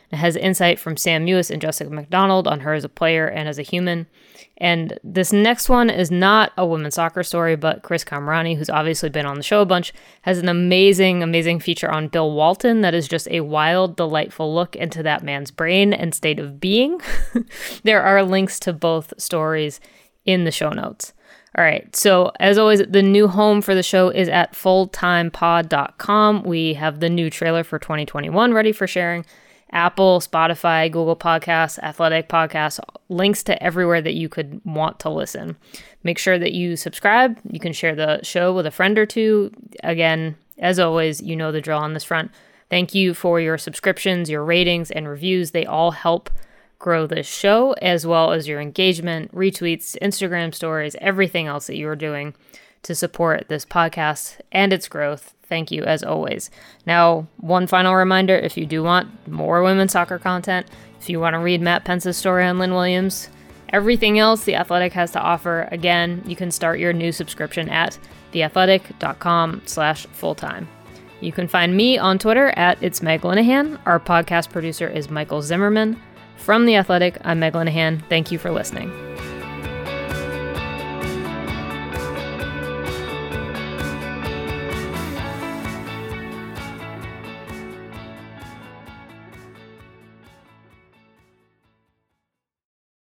Speaker 2: It has insight from Sam Mewis and Jessica McDonald on her as a player and as a human. And this next one is not a women's soccer story, but Chris Kamrani, who's obviously been on the show a bunch, has an amazing, amazing feature on Bill Walton that is just a wild, delightful look into that man's brain and state of being. There are links to both stories in the show notes. All right, so as always, the new home for the show is at fulltimepod.com. We have the new trailer for 2021 ready for sharing. Apple, Spotify, Google Podcasts, Athletic Podcasts, links to everywhere that you could want to listen. Make sure that you subscribe. You can share the show with a friend or two. Again, as always, you know the drill on this front. Thank you for your subscriptions, your ratings, and reviews. They all help grow this show, as well as your engagement, retweets, Instagram stories, everything else that you are doing to support this podcast and its growth. Thank you, as always. Now, one final reminder, if you do want more women's soccer content, if you want to read Matt Pence's story on Lynn Williams, everything else The Athletic has to offer, again, you can start your new subscription at theathletic.com/fulltime. You can find me on Twitter at It's Meg Linehan. Our podcast producer is Michael Zimmerman. From The Athletic, I'm Meg Linehan. Thank you for listening.